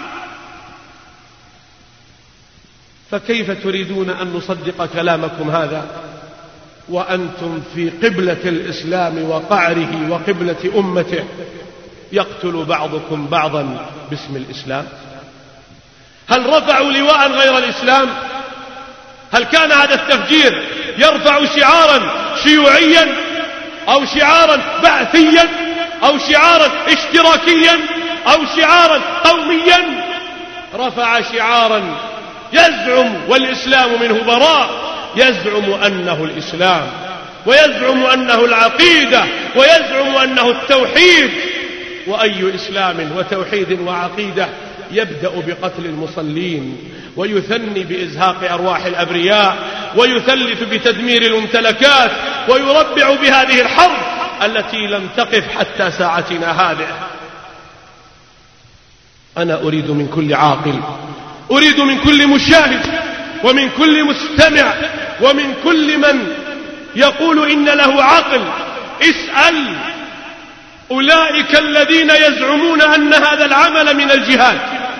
فكيف تريدون أن نصدق كلامكم هذا وأنتم في قبلة الإسلام وقعره وقبلة أمته يقتل بعضكم بعضا باسم الإسلام؟ هل رفعوا لواء غير الإسلام؟ هل كان هذا التفجير يرفع شعارا شيوعيا أو شعارا بعثيا أو شعارا اشتراكيا أو شعارا قوميا؟ رفع شعارا يزعم والإسلام منه براء، يزعم أنه الإسلام ويزعم أنه العقيدة ويزعم أنه التوحيد. وأي إسلام وتوحيد وعقيدة يبدأ بقتل المصلين ويثني بإزهاق أرواح الأبرياء ويثلث بتدمير الممتلكات ويربع بهذه الحرب التي لم تقف حتى ساعتنا هذه. أنا أريد من كل عاقل، أريد من كل مشاهد ومن كل مستمع ومن كل من يقول إن له عقل، اسأل أولئك الذين يزعمون أن هذا العمل من الجهاد،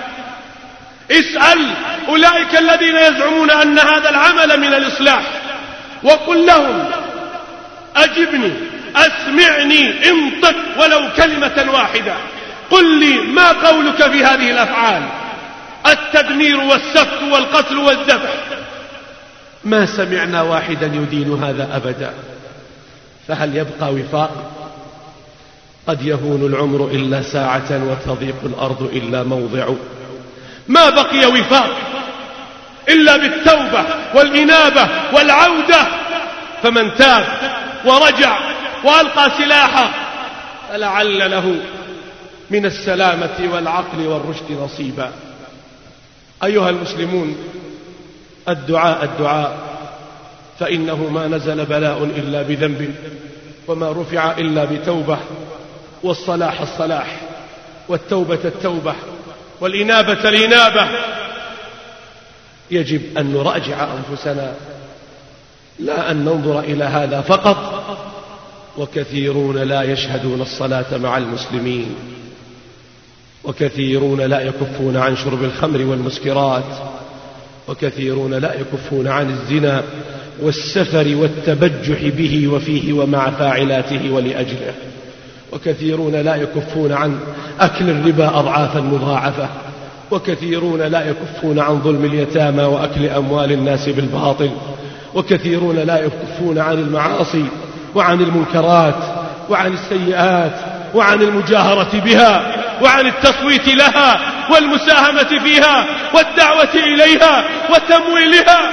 اسأل أولئك الذين يزعمون أن هذا العمل من الإصلاح، وقل لهم أجبني، أسمعني، انطق ولو كلمة واحدة، قل لي ما قولك في هذه الأفعال؟ التدمير والسفك والقتل والذبح، ما سمعنا واحدا يدين هذا أبدا. فهل يبقى وفاق؟ قد يهون العمر إلا ساعة وتضيق الأرض إلا موضع. ما بقي وفاق إلا بالتوبة والإنابة والعودة، فمن تاب ورجع وألقى سلاحه فلعل له من السلامة والعقل والرشد نصيبا. أيها المسلمون، الدعاء، فإنه ما نزل بلاء إلا بذنب، وما رفع إلا بتوبة، والصلاح الصلاح، والتوبة التوبة، والإنابة الإنابة. يجب أن نراجع أنفسنا، لا أن ننظر إلى هذا فقط. وكثيرون لا يشهدون الصلاة مع المسلمين، وكثيرون لا يكفون عن شرب الخمر والمسكرات، وكثيرون لا يكفون عن الزنا والسفر والتبجح به وفيه ومع فاعلاته ولأجله، وكثيرون لا يكفون عن أكل الربا أضعافا مضاعفة، وكثيرون لا يكفون عن ظلم اليتامى وأكل أموال الناس بالباطل، وكثيرون لا يكفون عن المعاصي وعن المنكرات وعن السيئات وعن المجاهرة بها وعن التصويت لها والمساهمة فيها والدعوة إليها وتمويلها.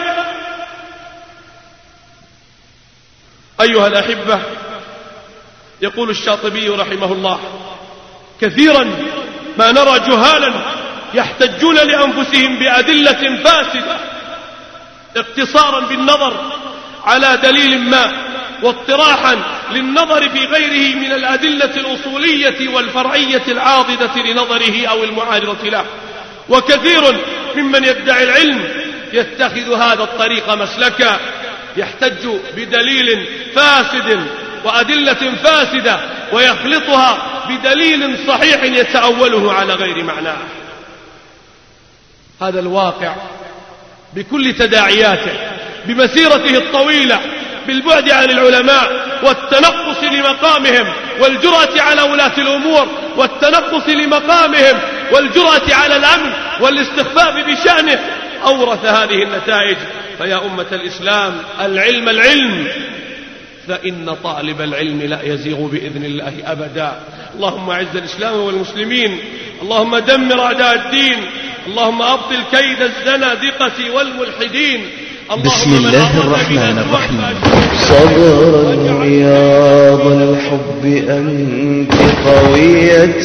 أيها الأحبة، يقول الشاطبي رحمه الله: كثيرا ما نرى جهالا يحتجون لأنفسهم بأدلة فاسدة اقتصارا بالنظر على دليل ما، واطراحا للنظر في غيره من الأدلة الأصولية والفرعية العاضدة لنظره أو المعارضة له. وكثير ممن يدعي العلم يتخذ هذا الطريق مسلكا، يحتج بدليل فاسد وأدلة فاسدة ويخلطها بدليل صحيح يتأوله على غير معناه. هذا الواقع بكل تداعياته، بمسيرته الطويلة، بالبعد عن العلماء والتنقص لمقامهم والجرأة على ولاة الأمور، والتنقص لمقامهم والجرأة على الأمن والاستخفاف بشأنه، أورث هذه النتائج. فيا أمة الإسلام، العلم فإن طالب العلم لا يزيغ بإذن الله أبدا. اللهم أعز الإسلام والمسلمين، اللهم دمر أعداء الدين، اللهم أبطل كيد الزنادقة والملحدين. بسم الله الرحمن الرحيم. صبرا رياض الحب أنت قوية،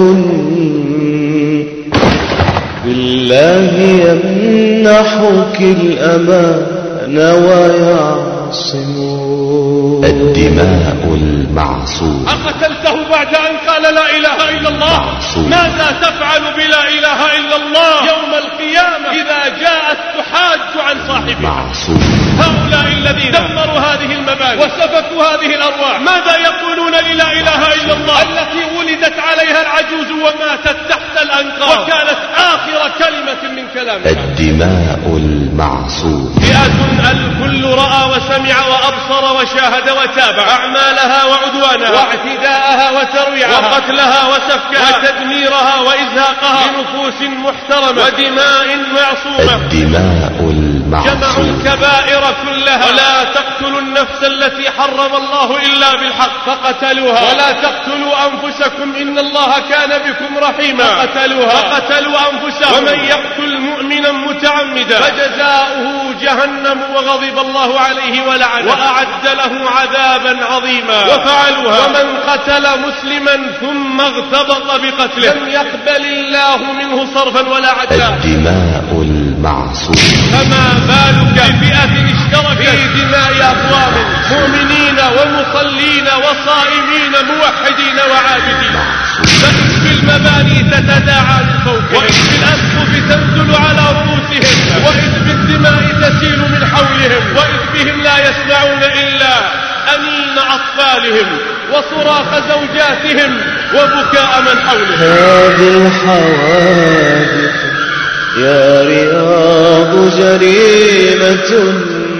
بالله يمنحك الأمان ويعصمك. الدماء المعصوم. أقتلته بعد أن قال لا إله إلا الله؟ معصوم. ماذا تفعل بلا إله إلا الله يوم القيامة إذا جاءت تحاج عن صاحبها؟ معصوم. هؤلاء الذين دمروا هذه المباني وسفكوا هذه الأرواح ماذا يقولون للا إله إلا الله التي ولدت عليها العجوز وماتت تحت الأنقاض وكانت آخر كلمة من كلامها؟ الدماء المعصوم. فئة الكل رأى وسمع وأبصر وشاهد وتابع أعمالها وعدوانها واعتداءها وترويعها وقتلها وسفكها وتدميرها وإزهاقها بنفوس محترمة ودماء معصومة. الدماء المعصوم. جمعوا الكبائر كلها، ولا تقتلوا النفس التي حرم الله إلا بالحق فقتلوها، ولا تقتلوا أنفسكم إن الله كان بكم رحيما فقتلوها فقتلوا أنفسهم. ومن يقتل مؤمنا متعمدا فجزاؤه جهنم وغضب الله عليه ولعنه وأعد له عذابا عظيما. وفعلوها. ومن قتل مسلما ثم اغتبط بقتله لم يقبل الله منه صرفا ولا عدلا. الدماء المعصومة. فما بالك بفئة اشتركت في دماء أقوام مؤمنين ومصلين وصائمين موحدين وعابدين، فإذ بالمباني تتداعى من فوقهم، وإذ بالأسقف تنزل على رؤوسهم، وإذ بالدماء تسيل من حولهم، وإذ بهم لا يسمعون إلا أنين أطفالهم وصراخ زوجاتهم وبكاء من حولهم. هذه الحوادث يا رياض جريمة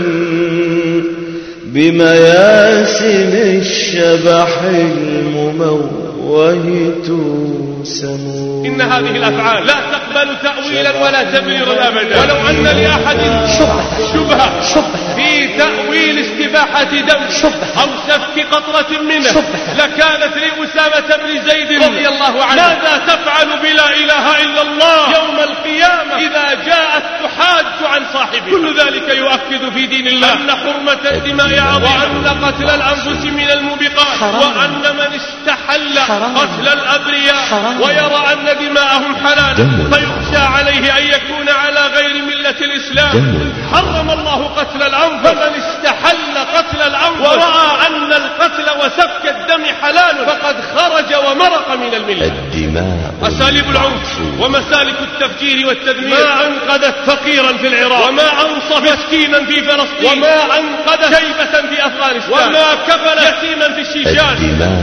بمياسم الشبح المموه توسم. إن هذه الأفعال لا تقبل تأويلا ولا تبريرا أبدا. ولو أن لأحد شبهة في تأويل استباحة دم أو سفك قطرة منه لكانت لأسامة بن زيد رضي الله عنه. ماذا تفعل بلا إله إلا الله يوم القيامة إذا جاءت تحاج عن صاحبه؟ كل ذلك يؤكد في دين الله أن حرمة الدماء عظيمة، وأن قتل الأنفس من الموبقات، وأن من استحل قتل الأبرياء ويرى أن دماءهم حلال فيخشى عليه أن يكون على غير ملة الإسلام. حرم الله قتل الأنفس، فمن استحل قتل الأنفس ورأى أن القتل وسفك الدم حلال فقد خرج ومرق من الملة. أساليب العنف ومسالك التفجير والتدمير ما أنقذت فقيرا في العراق، وما أنصف مسكينا في فلسطين، وما أنقذت شيبة في أفغانستان، وما كفل يتيما في الشيشان.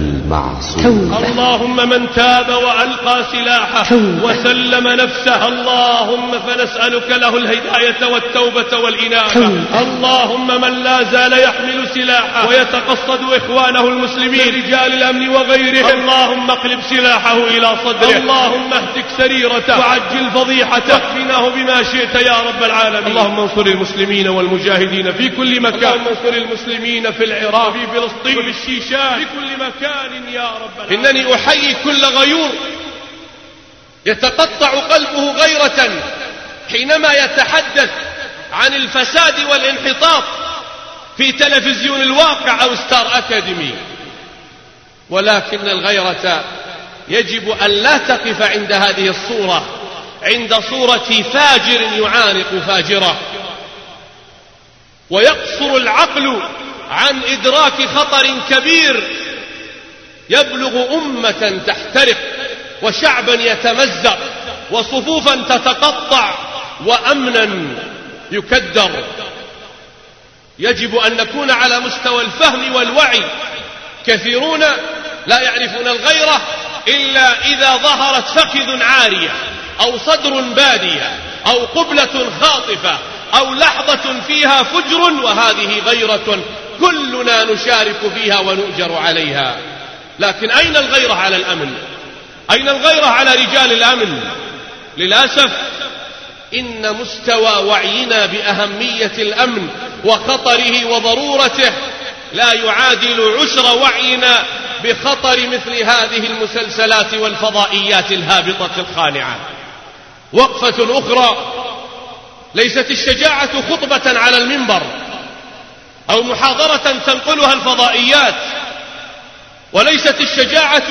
اللهم من تاب وألقى سلاحه وسلم نفسه اللهم فنسألك له الهداية والتوبة والإنابة. اللهم من لا زال يحمل سلاحه ويتقصد إخوانه المسلمين رجال الأمن وغيرهم اللهم اقلب سلاحه إلى صدره، اللهم اهتك سريرته وعجل فضيحته واكفناه بما شئت يا رب العالمين. اللهم انصر المسلمين والمجاهدين في كل مكان، اللهم انصر المسلمين في العراق في فلسطين وفي الشيشان في كل مكان يا رب العالمين. إنني أحيي كل غيور يتقطع قلبه غيرة حينما يتحدث عن الفساد والانحطاط في تلفزيون الواقع أو ستار أكاديمي، ولكن الغيرة يجب أن لا تقف عند هذه الصورة، عند صورة فاجر يعانق فاجرة. ويقصر العقل عن إدراك خطر كبير يبلغ أمة تحترق وشعبا يتمزق وصفوفا تتقطع وأمنا يكدر. يجب أن نكون على مستوى الفهم والوعي. كثيرون لا يعرفون الغيرة إلا إذا ظهرت فخذ عارية أو صدر بادية أو قبلة خاطفة أو لحظة فيها فجر، وهذه غيرة كلنا نشارك فيها ونؤجر عليها. لكن أين الغيرة على الأمن؟ أين الغيرة على رجال الأمن؟ للأسف إن مستوى وعينا بأهمية الأمن وخطره وضرورته لا يعادل عشر وعينا بخطر مثل هذه المسلسلات والفضائيات الهابطة الخانعة. وقفة أخرى، ليست الشجاعة خطبة على المنبر أو محاضرة تنقلها الفضائيات، وليست الشجاعة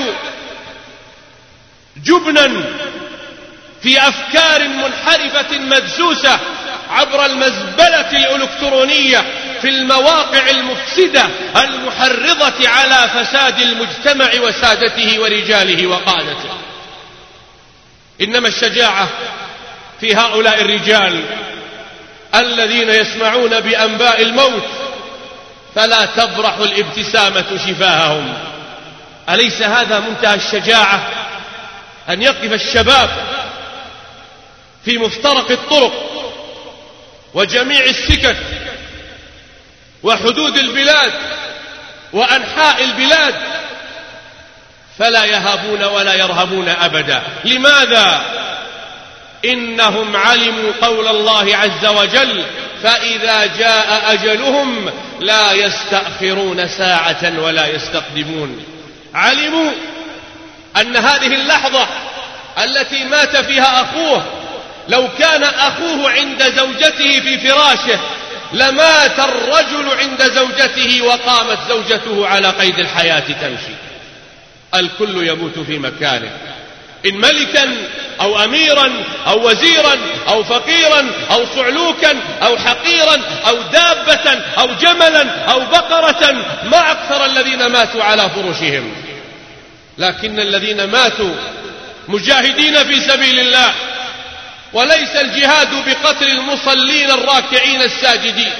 جبنا في أفكار منحرفة مدسوسة عبر المزبلة الإلكترونية في المواقع المفسدة المحرضة على فساد المجتمع وسادته ورجاله وقادته. إنما الشجاعة في هؤلاء الرجال الذين يسمعون بأنباء الموت فلا تبرح الابتسامة شفاههم. أليس هذا منتهى الشجاعة؟ أن يقف الشباب في مفترق الطرق وجميع السكك وحدود البلاد وأنحاء البلاد فلا يهابون ولا يرهبون أبدا. لماذا؟ إنهم علموا قول الله عز وجل: فإذا جاء أجلهم لا يستأخرون ساعة ولا يستقدمون. علموا أن هذه اللحظة التي مات فيها أخوه لو كان أخوه عند زوجته في فراشه لمات الرجل عند زوجته وقامت زوجته على قيد الحياة تمشي. الكل يموت في مكانه، إن ملكا أو أميرا أو وزيرا أو فقيرا أو صعلوكا أو حقيرا أو دابة أو جملا أو بقرة، ما أكثر الذين ماتوا على فرشهم. لكن الذين ماتوا مجاهدين في سبيل الله، وليس الجهاد بقتل المصلين الراكعين الساجدين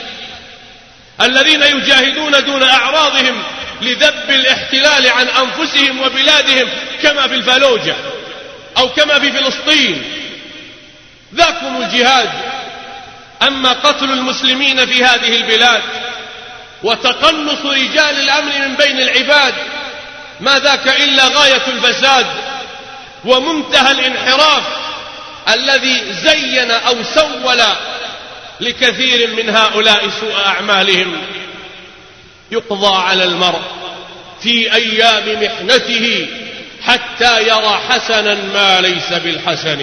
الذين يجاهدون دون أعراضهم لذب الاحتلال عن أنفسهم وبلادهم كما في الفالوجة أو كما في فلسطين، ذاكم الجهاد. أما قتل المسلمين في هذه البلاد وتقنص رجال الأمن من بين العباد، ما ذاك إلا غاية الفساد ومنتهى الانحراف الذي زين أو سول لكثير من هؤلاء سوء أعمالهم. يقضى على المرء في أيام محنته حتى يرى حسنا ما ليس بالحسن.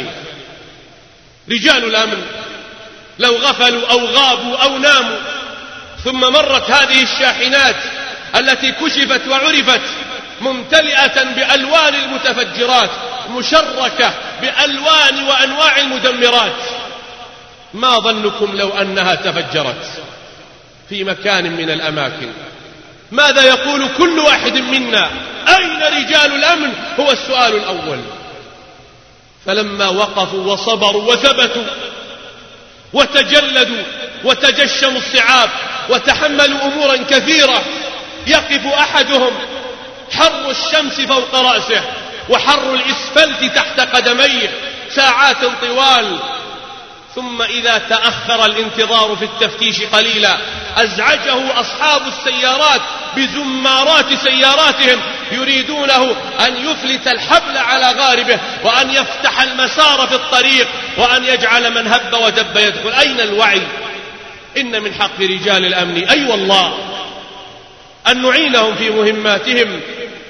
رجال الأمن لو غفلوا أو غابوا أو ناموا ثم مرت هذه الشاحنات التي كشفت وعرفت ممتلئة بألوان المتفجرات مشركة بألوان وأنواع المدمرات، ما ظنكم لو أنها تفجرت في مكان من الأماكن؟ ماذا يقول كل واحد منا؟ أين رجال الأمن؟ هو السؤال الأول. فلما وقفوا وصبروا وثبتوا وتجلدوا وتجشموا الصعاب وتحملوا أمورا كثيرة، يقف أحدهم حر الشمس فوق رأسه وحر الإسفلت تحت قدميه ساعات طوال، ثم إذا تأخر الانتظار في التفتيش قليلا أزعجه أصحاب السيارات بزمارات سياراتهم يريدونه أن يفلت الحبل على غاربه وأن يفتح المسار في الطريق وأن يجعل من هب ودب يدخل. أين الوعي؟ إن من حق رجال الأمن أي والله أن نعينهم في مهماتهم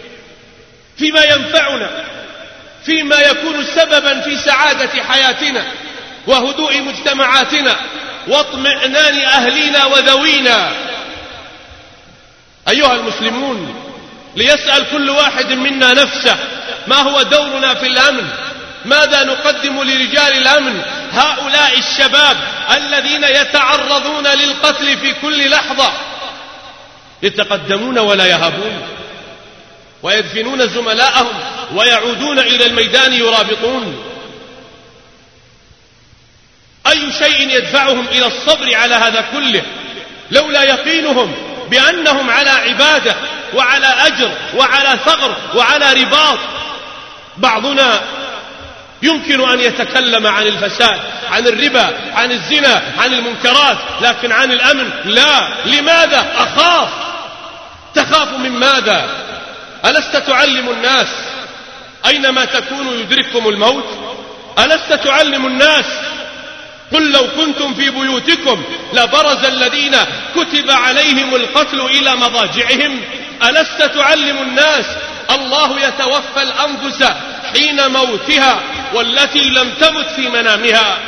فيما ينفعنا، فيما يكون سببا في سعادة حياتنا وهدوء مجتمعاتنا واطمئنان أهلنا وذوينا. أيها المسلمون، ليسأل كل واحد منا نفسه ما هو دورنا في الأمن؟ ماذا نقدم لرجال الأمن هؤلاء الشباب الذين يتعرضون للقتل في كل لحظة، يتقدمون ولا يهابون ويدفنون زملائهم ويعودون إلى الميدان يرابطون؟ أي شيء يدفعهم إلى الصبر على هذا كله لولا يقينهم بأنهم على عبادة وعلى أجر وعلى ثغر وعلى رباط؟ بعضنا يمكن أن يتكلم عن الفساد، عن الربا، عن الزنا، عن المنكرات، لكن عن الأمن لا. لماذا أخاف؟ تخاف من ماذا؟ ألست تعلم الناس أينما تكونوا يدرككم الموت؟ ألست تعلم الناس قل لو كنتم في بيوتكم لبرز الذين كتب عليهم القتل إلى مضاجعهم؟ ألست تعلم الناس الله يتوفى الأنفس حين موتها والتي لم تمت في منامها؟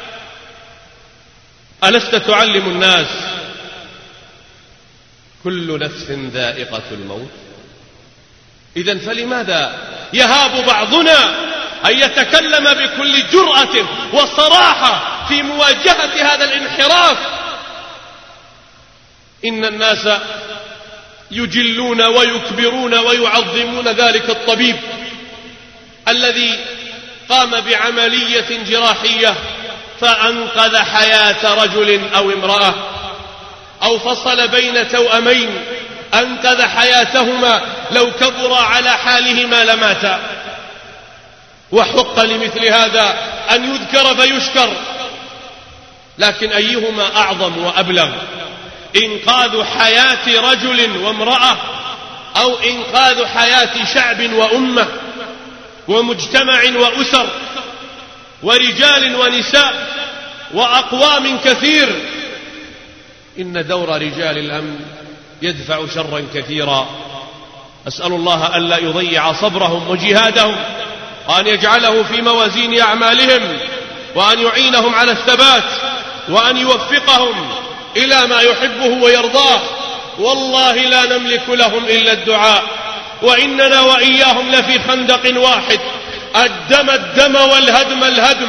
ألست تعلم الناس كل نفس ذائقة الموت؟ إذن فلماذا يهاب بعضنا أن يتكلم بكل جرأة وصراحة في مواجهة هذا الانحراف؟ إن الناس يجلون ويكبرون ويعظمون ذلك الطبيب الذي قام بعملية جراحية فأنقذ حياة رجل أو امرأة، أو فصل بين توأمين أنقذ حياتهما لو كبر على حالهما لماتا. وحق لمثل هذا أن يذكر فيشكر، لكن أيهما أعظم وأبلغ؟ إنقاذ حياة رجل وامرأة أو إنقاذ حياة شعب وأمة ومجتمع وأسر ورجال ونساء وأقوام كثير؟ إن دور رجال الأمن يدفع شرا كثيرا. أسأل الله ألا يضيع صبرهم وجهادهم وأن يجعله في موازين أعمالهم وأن يعينهم على الثبات وأن يوفقهم إلى ما يحبه ويرضاه. والله لا نملك لهم إلا الدعاء، وإننا وإياهم لفي خندق واحد، الدم الدم والهدم الهدم.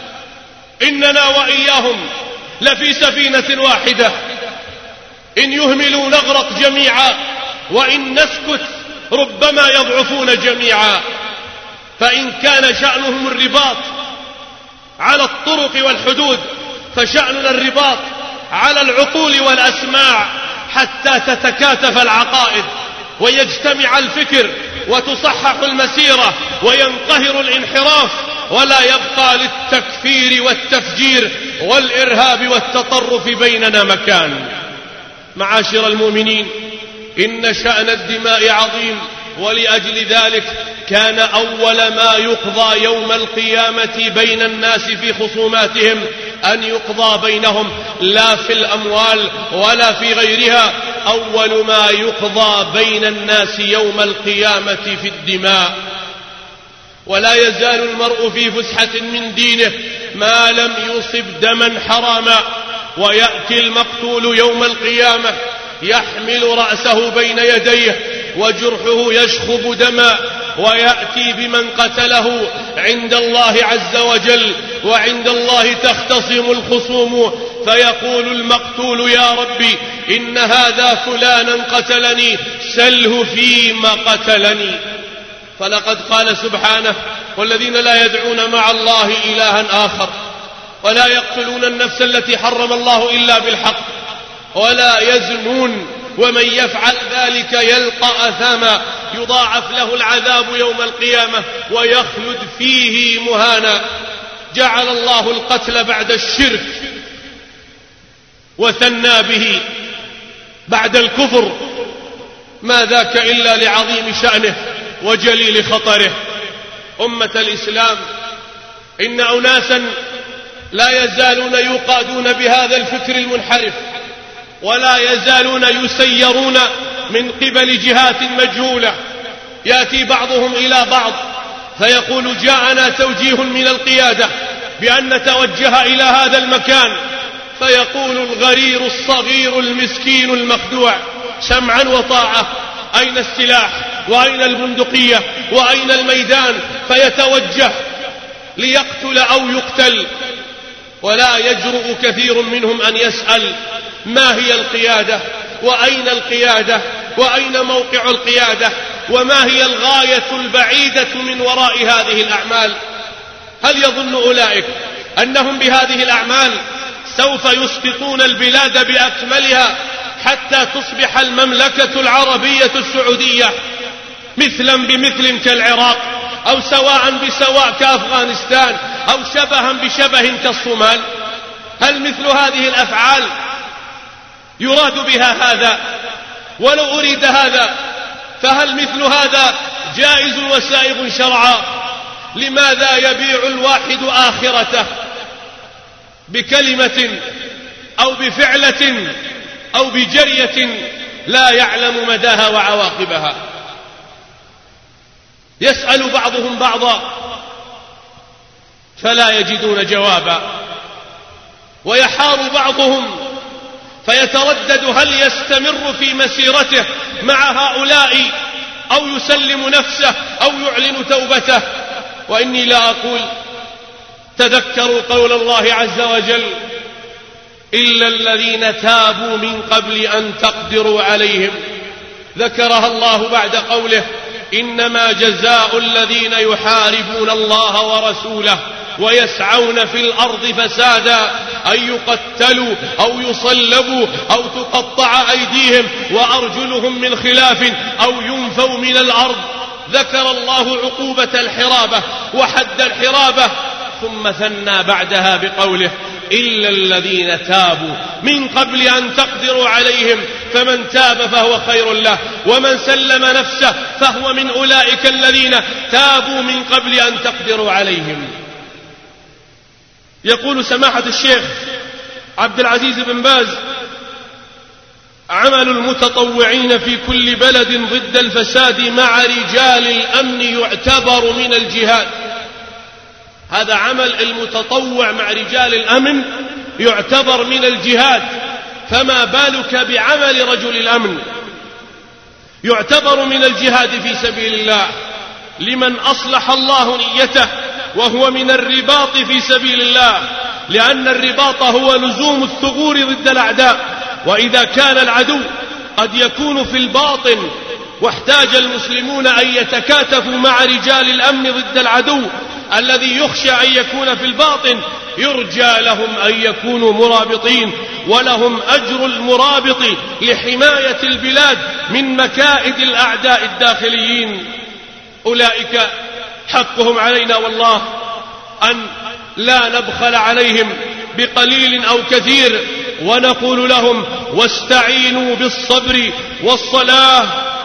إننا وإياهم لفي سفينة واحدة، إن يهملوا نغرق جميعا، وإن نسكت ربما يضعفون جميعا. فإن كان شأنهم الرباط على الطرق والحدود، فشأننا الرباط على العقول والأسماع، حتى تتكاتف العقائد ويجتمع الفكر وتصحح المسيرة وينقهر الانحراف، ولا يبقى للتكفير والتفجير والإرهاب والتطرف بيننا مكان. معاشر المؤمنين، إن شأن الدماء عظيم، ولأجل ذلك كان أول ما يقضى يوم القيامة بين الناس في خصوماتهم أن يقضى بينهم لا في الأموال ولا في غيرها، أول ما يقضى بين الناس يوم القيامة في الدماء. ولا يزال المرء في فسحة من دينه ما لم يصب دما حراما، ويأتي المقتول يوم القيامة يحمل رأسه بين يديه وجرحه يشخب دما، ويأتي بمن قتله عند الله عز وجل، وعند الله تختصم الخصوم، فيقول المقتول: يا ربي إن هذا فلانا قتلني، سله فيما قتلني. فلقد قال سبحانه: والذين لا يدعون مع الله إلها آخر، ولا يقتلون النفس التي حرم الله إلا بالحق، ولا يزنون، ومن يفعل ذلك يلقى أثاما، يضاعف له العذاب يوم القيامة ويخلد فيه مهانا. جعل الله القتل بعد الشرك وثنى به بعد الكفر، ما ذاك إلا لعظيم شأنه وجليل خطره. أمة الإسلام، إن أناسا لا يزالون يقادون بهذا الفكر المنحرف، ولا يزالون يسيرون من قبل جهات مجهولة. يأتي بعضهم إلى بعض فيقول: جاءنا توجيه من القيادة بأن نتوجه إلى هذا المكان. فيقول الغرير الصغير المسكين المخدوع سمعا وطاعة: أين السلاح؟ وأين البندقية؟ وأين الميدان؟ فيتوجه ليقتل أو يقتل، ولا يجرؤ كثير منهم أن يسأل: ما هي القيادة؟ وأين القيادة؟ وأين موقع القيادة؟ وما هي الغاية البعيدة من وراء هذه الأعمال؟ هل يظن أولئك أنهم بهذه الأعمال سوف يسقطون البلاد بأكملها حتى تصبح المملكة العربية السعودية مثلا بمثل كالعراق، أو سواء بسواء كأفغانستان، أو شبها بشبه كالصومال؟ هل مثل هذه الأفعال يراد بها هذا؟ ولو أريد هذا فهل مثل هذا جائز وسائغ شرعا؟ لماذا يبيع الواحد آخرته بكلمة أو بفعلة أو بجرية لا يعلم مداها وعواقبها؟ يسأل بعضهم بعضا فلا يجدون جوابا، ويحار بعضهم فيتردد هل يستمر في مسيرته مع هؤلاء أو يسلم نفسه أو يعلن توبته. وإني لا أقول تذكروا قول الله عز وجل: إلا الذين تابوا من قبل أن تقدروا عليهم. ذكرها الله بعد قوله: إنما جزاء الذين يحاربون الله ورسوله ويسعون في الأرض فسادا أن يقتلوا أو يصلبوا أو تقطع أيديهم وأرجلهم من خلاف أو ينفوا من الأرض. ذكر الله عقوبة الحرابة وحد الحرابة، ثم ثنى بعدها بقوله: إلا الذين تابوا من قبل أن تقدروا عليهم، فمن تاب فهو خير له، ومن سلم نفسه فهو من أولئك الذين تابوا من قبل أن تقدروا عليهم. يقول سماحة الشيخ عبد العزيز بن باز: عمل المتطوعين في كل بلد ضد الفساد مع رجال الأمن يعتبر من الجهاد. هذا عمل المتطوع مع رجال الأمن يعتبر من الجهاد، فما بالك بعمل رجل الأمن؟ يعتبر من الجهاد في سبيل الله لمن أصلح الله نيته، وهو من الرباط في سبيل الله، لأن الرباط هو لزوم الثغور ضد الأعداء. وإذا كان العدو قد يكون في الباطن واحتاج المسلمون أن يتكاتفوا مع رجال الأمن ضد العدو الذي يخشى أن يكون في الباطن، يرجى لهم أن يكونوا مرابطين، ولهم أجر المرابط لحماية البلاد من مكائد الأعداء الداخليين. أولئك حقهم علينا والله أن لا نبخل عليهم بقليل أو كثير، ونقول لهم: واستعينوا بالصبر والصلاة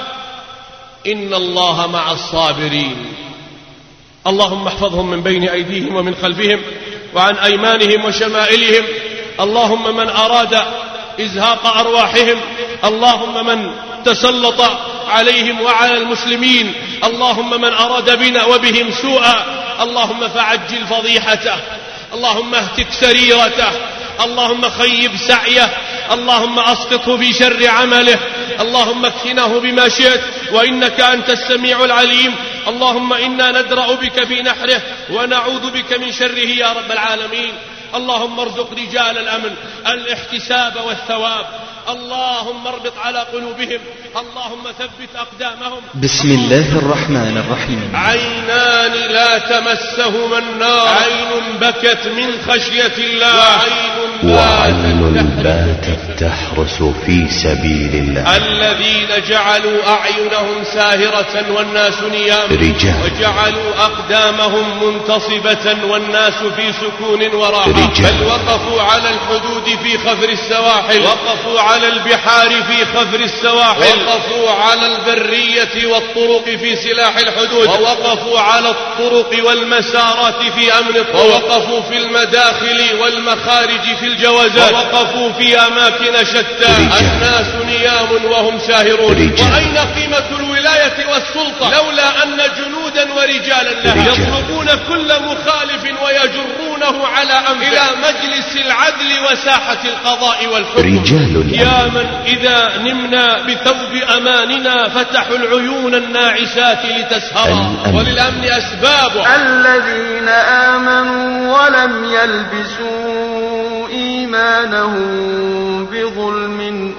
إن الله مع الصابرين. اللهم احفظهم من بين أيديهم ومن خلفهم وعن أيمانهم وشمائلهم. اللهم من أراد إزهاق أرواحهم، اللهم من تسلط عليهم وعلى المسلمين، اللهم من أراد بنا وبهم سوءا، اللهم فعجل فضيحته، اللهم اهتك سريرته، اللهم خيب سعيه، اللهم أسقطه في شر عمله، اللهم اكفناه بما شئت وإنك أنت السميع العليم. اللهم إنا ندرأ بك في نحره ونعوذ بك من شره يا رب العالمين. اللهم ارزق رجال الأمن الاحتساب والثواب، اللهم اربط على قلوبهم، اللهم ثبت أقدامهم. بسم الله الرحمن الرحيم. عينان لا تمسهما النار، عين بكت من خشية الله، وعين باتت تحرس في سبيل الله. الذين جعلوا أعينهم ساهرة والناس نيام، رجال. وجعلوا أقدامهم منتصبة والناس في سكون وراحة، بل وقفوا على الحدود في خفر السواحل، وقفوا على البحار في خفر السواحل، وقفوا على البرية والطرق في سلاح الحدود، ووقفوا على الطرق والمسارات في أمن الطرق، ووقفوا في المداخل والمخارج في الجوازات، ووقفوا في أماكن شتى. الناس نيام وهم ساهرون. وأين قيمة الولاية والسلطة لولا أن جنودا ورجالا لها يطلبون كل مخالف ويجرونه على أنفه إلى مجلس العدل وساحة القضاء والحكم. يا من إذا نمنا بثوب أماننا فتحوا العيون الناعسات لتسهرا، وللأمن أسبابه. الذين آمنوا ولم يلبسوا إيمانهم بظلم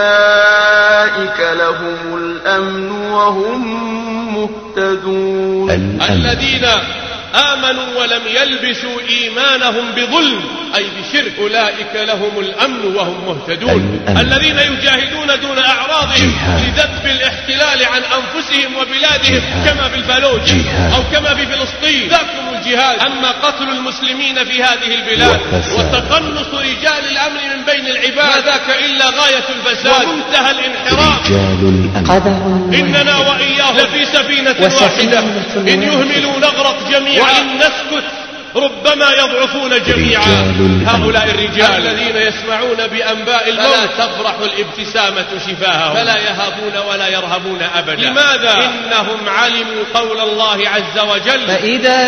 أولئك لهم الأمن وهم مهتدون. الذين آمنوا ولم يلبسوا إيمانهم بظلم أي بشرك، أولئك لهم الأمن وهم مهتدون. الذين يجاهدون دون أعراضهم لذب الاحتلال عن أنفسهم وبلادهم كما في الفلوج أو كما في فلسطين، ذاكم الجهاد. أما قتل المسلمين في هذه البلاد وتقنص رجال الأمن من بين العباد، ما ذاك إلا غاية الفساد ومنتهى الانحراف. إننا وإياهم لفي سفينة واحدة، إن يهملوا نغرق جميعا، وإن نسكت ربما يضعفون جميعا. هؤلاء الرجال الذين يسمعون بأنباء الموت فلا تفرح الابتسامة شفاههم، فلا يهابون ولا يرهبون أبدا. لماذا؟ إنهم علموا قول الله عز وجل: فإذا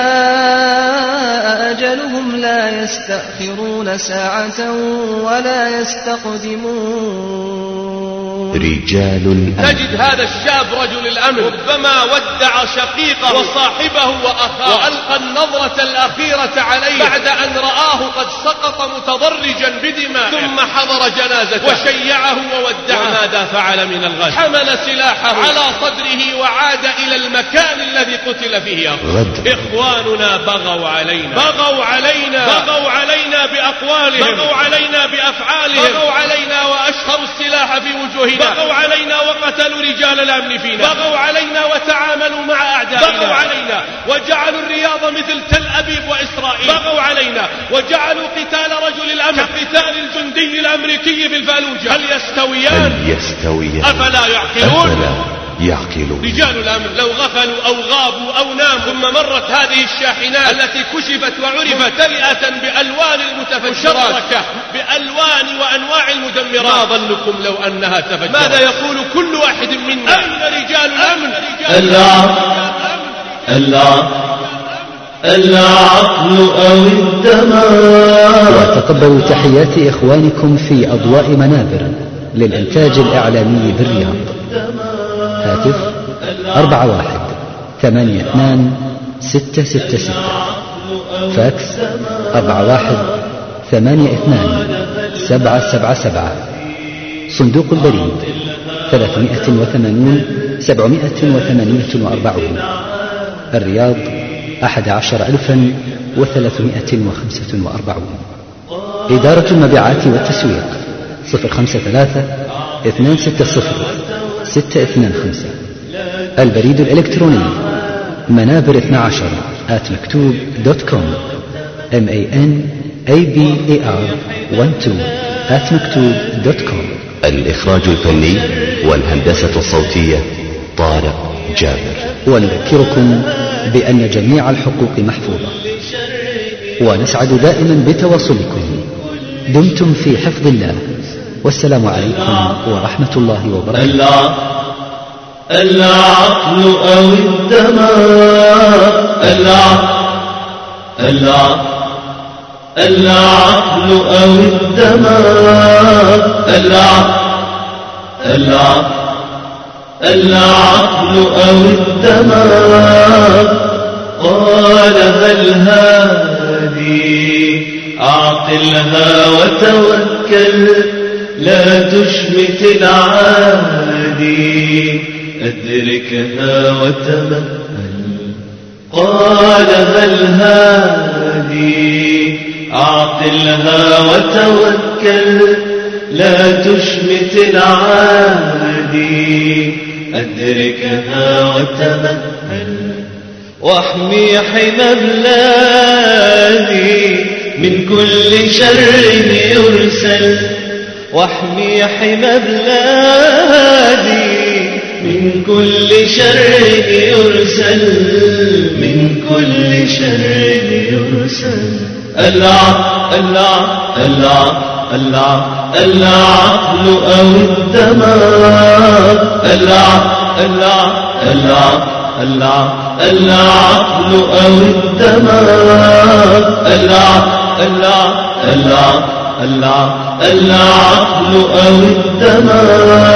جاء أجلهم لا يستأخرون ساعة ولا يستقدمون. رجال الأمن. تجد هذا الشاب رجل الأمن ربما ودع شقيقه وصاحبه وأخاه، وألقى النظرة الأخيرة عليه بعد أن رآه قد سقط متضرجا بدماء، ثم حضر جنازته وشيعه وودعه. وماذا فعل من الغد؟ حمل سلاحه على صدره وعاد إلى المكان الذي قتل فيه أخوه. إخواننا بغوا علينا، بغوا علينا، بغوا علينا بأقوالهم، بغوا علينا بأفعالهم، بغوا علينا وأشهروا السلاح في وجوهنا، بغوا علينا وقتلوا رجال الأمن فينا، بغوا علينا وتعاملوا مع أعدائنا، بغوا علينا وجعلوا الرياض مثل تل أبيب وإسرائيل، بغوا علينا وجعلوا قتال رجل الأمن كقتال الجندي الأمريكي بالفالوجة. هل يستويان؟ أفلا يعقلون؟ رجال الأمن لو غفلوا أو غابوا أو ناموا ثم مرت هذه الشاحنات التي كشفت وعرفت ممتلئة بألوان المتفجرات، بألوان وأنواع المدمرات، ما ظنكم لو أنها تفجرت؟ ماذا يقول كل واحد منا؟ أين رجال الأمن؟ العقل أو الدماغ. وتقبلوا تحيات إخوانكم في أضواء منابر للإنتاج الإعلامي بالرياض. هاتف 41-82-666. فاكس 41-82-777. صندوق البريد 380-748. الرياض 11,345. إدارة المبيعات والتسويق 053-260-625. البريد الإلكتروني منابر 12@مكتوب.com. MANABER12@مكتوب.com. الإخراج الفني والهندسة الصوتية طارق جابر. ونذكركم بأن جميع الحقوق محفوظة، ونسعد دائما بتواصلكم. دمتم في حفظ الله، والسلام عليكم ورحمة الله وبركاته. العقل أو الدماغ. العقل أو الدماغ. العقل أو الدماغ. قالها الهادي أعقلها وتوكل، لا تشمت العادي أدركها وتمهل. قالها الهادي أعقلها وتوكل، لا تشمت العادي أدركها وتمهل. واحمي حمى بلادي من كل شر يرسل. واحمي حمى بلادي من كل شر يرسل. من كل شر يرسل. العقل أو الدماغ. العقل أو الدماغ. العقل أو الدماغ.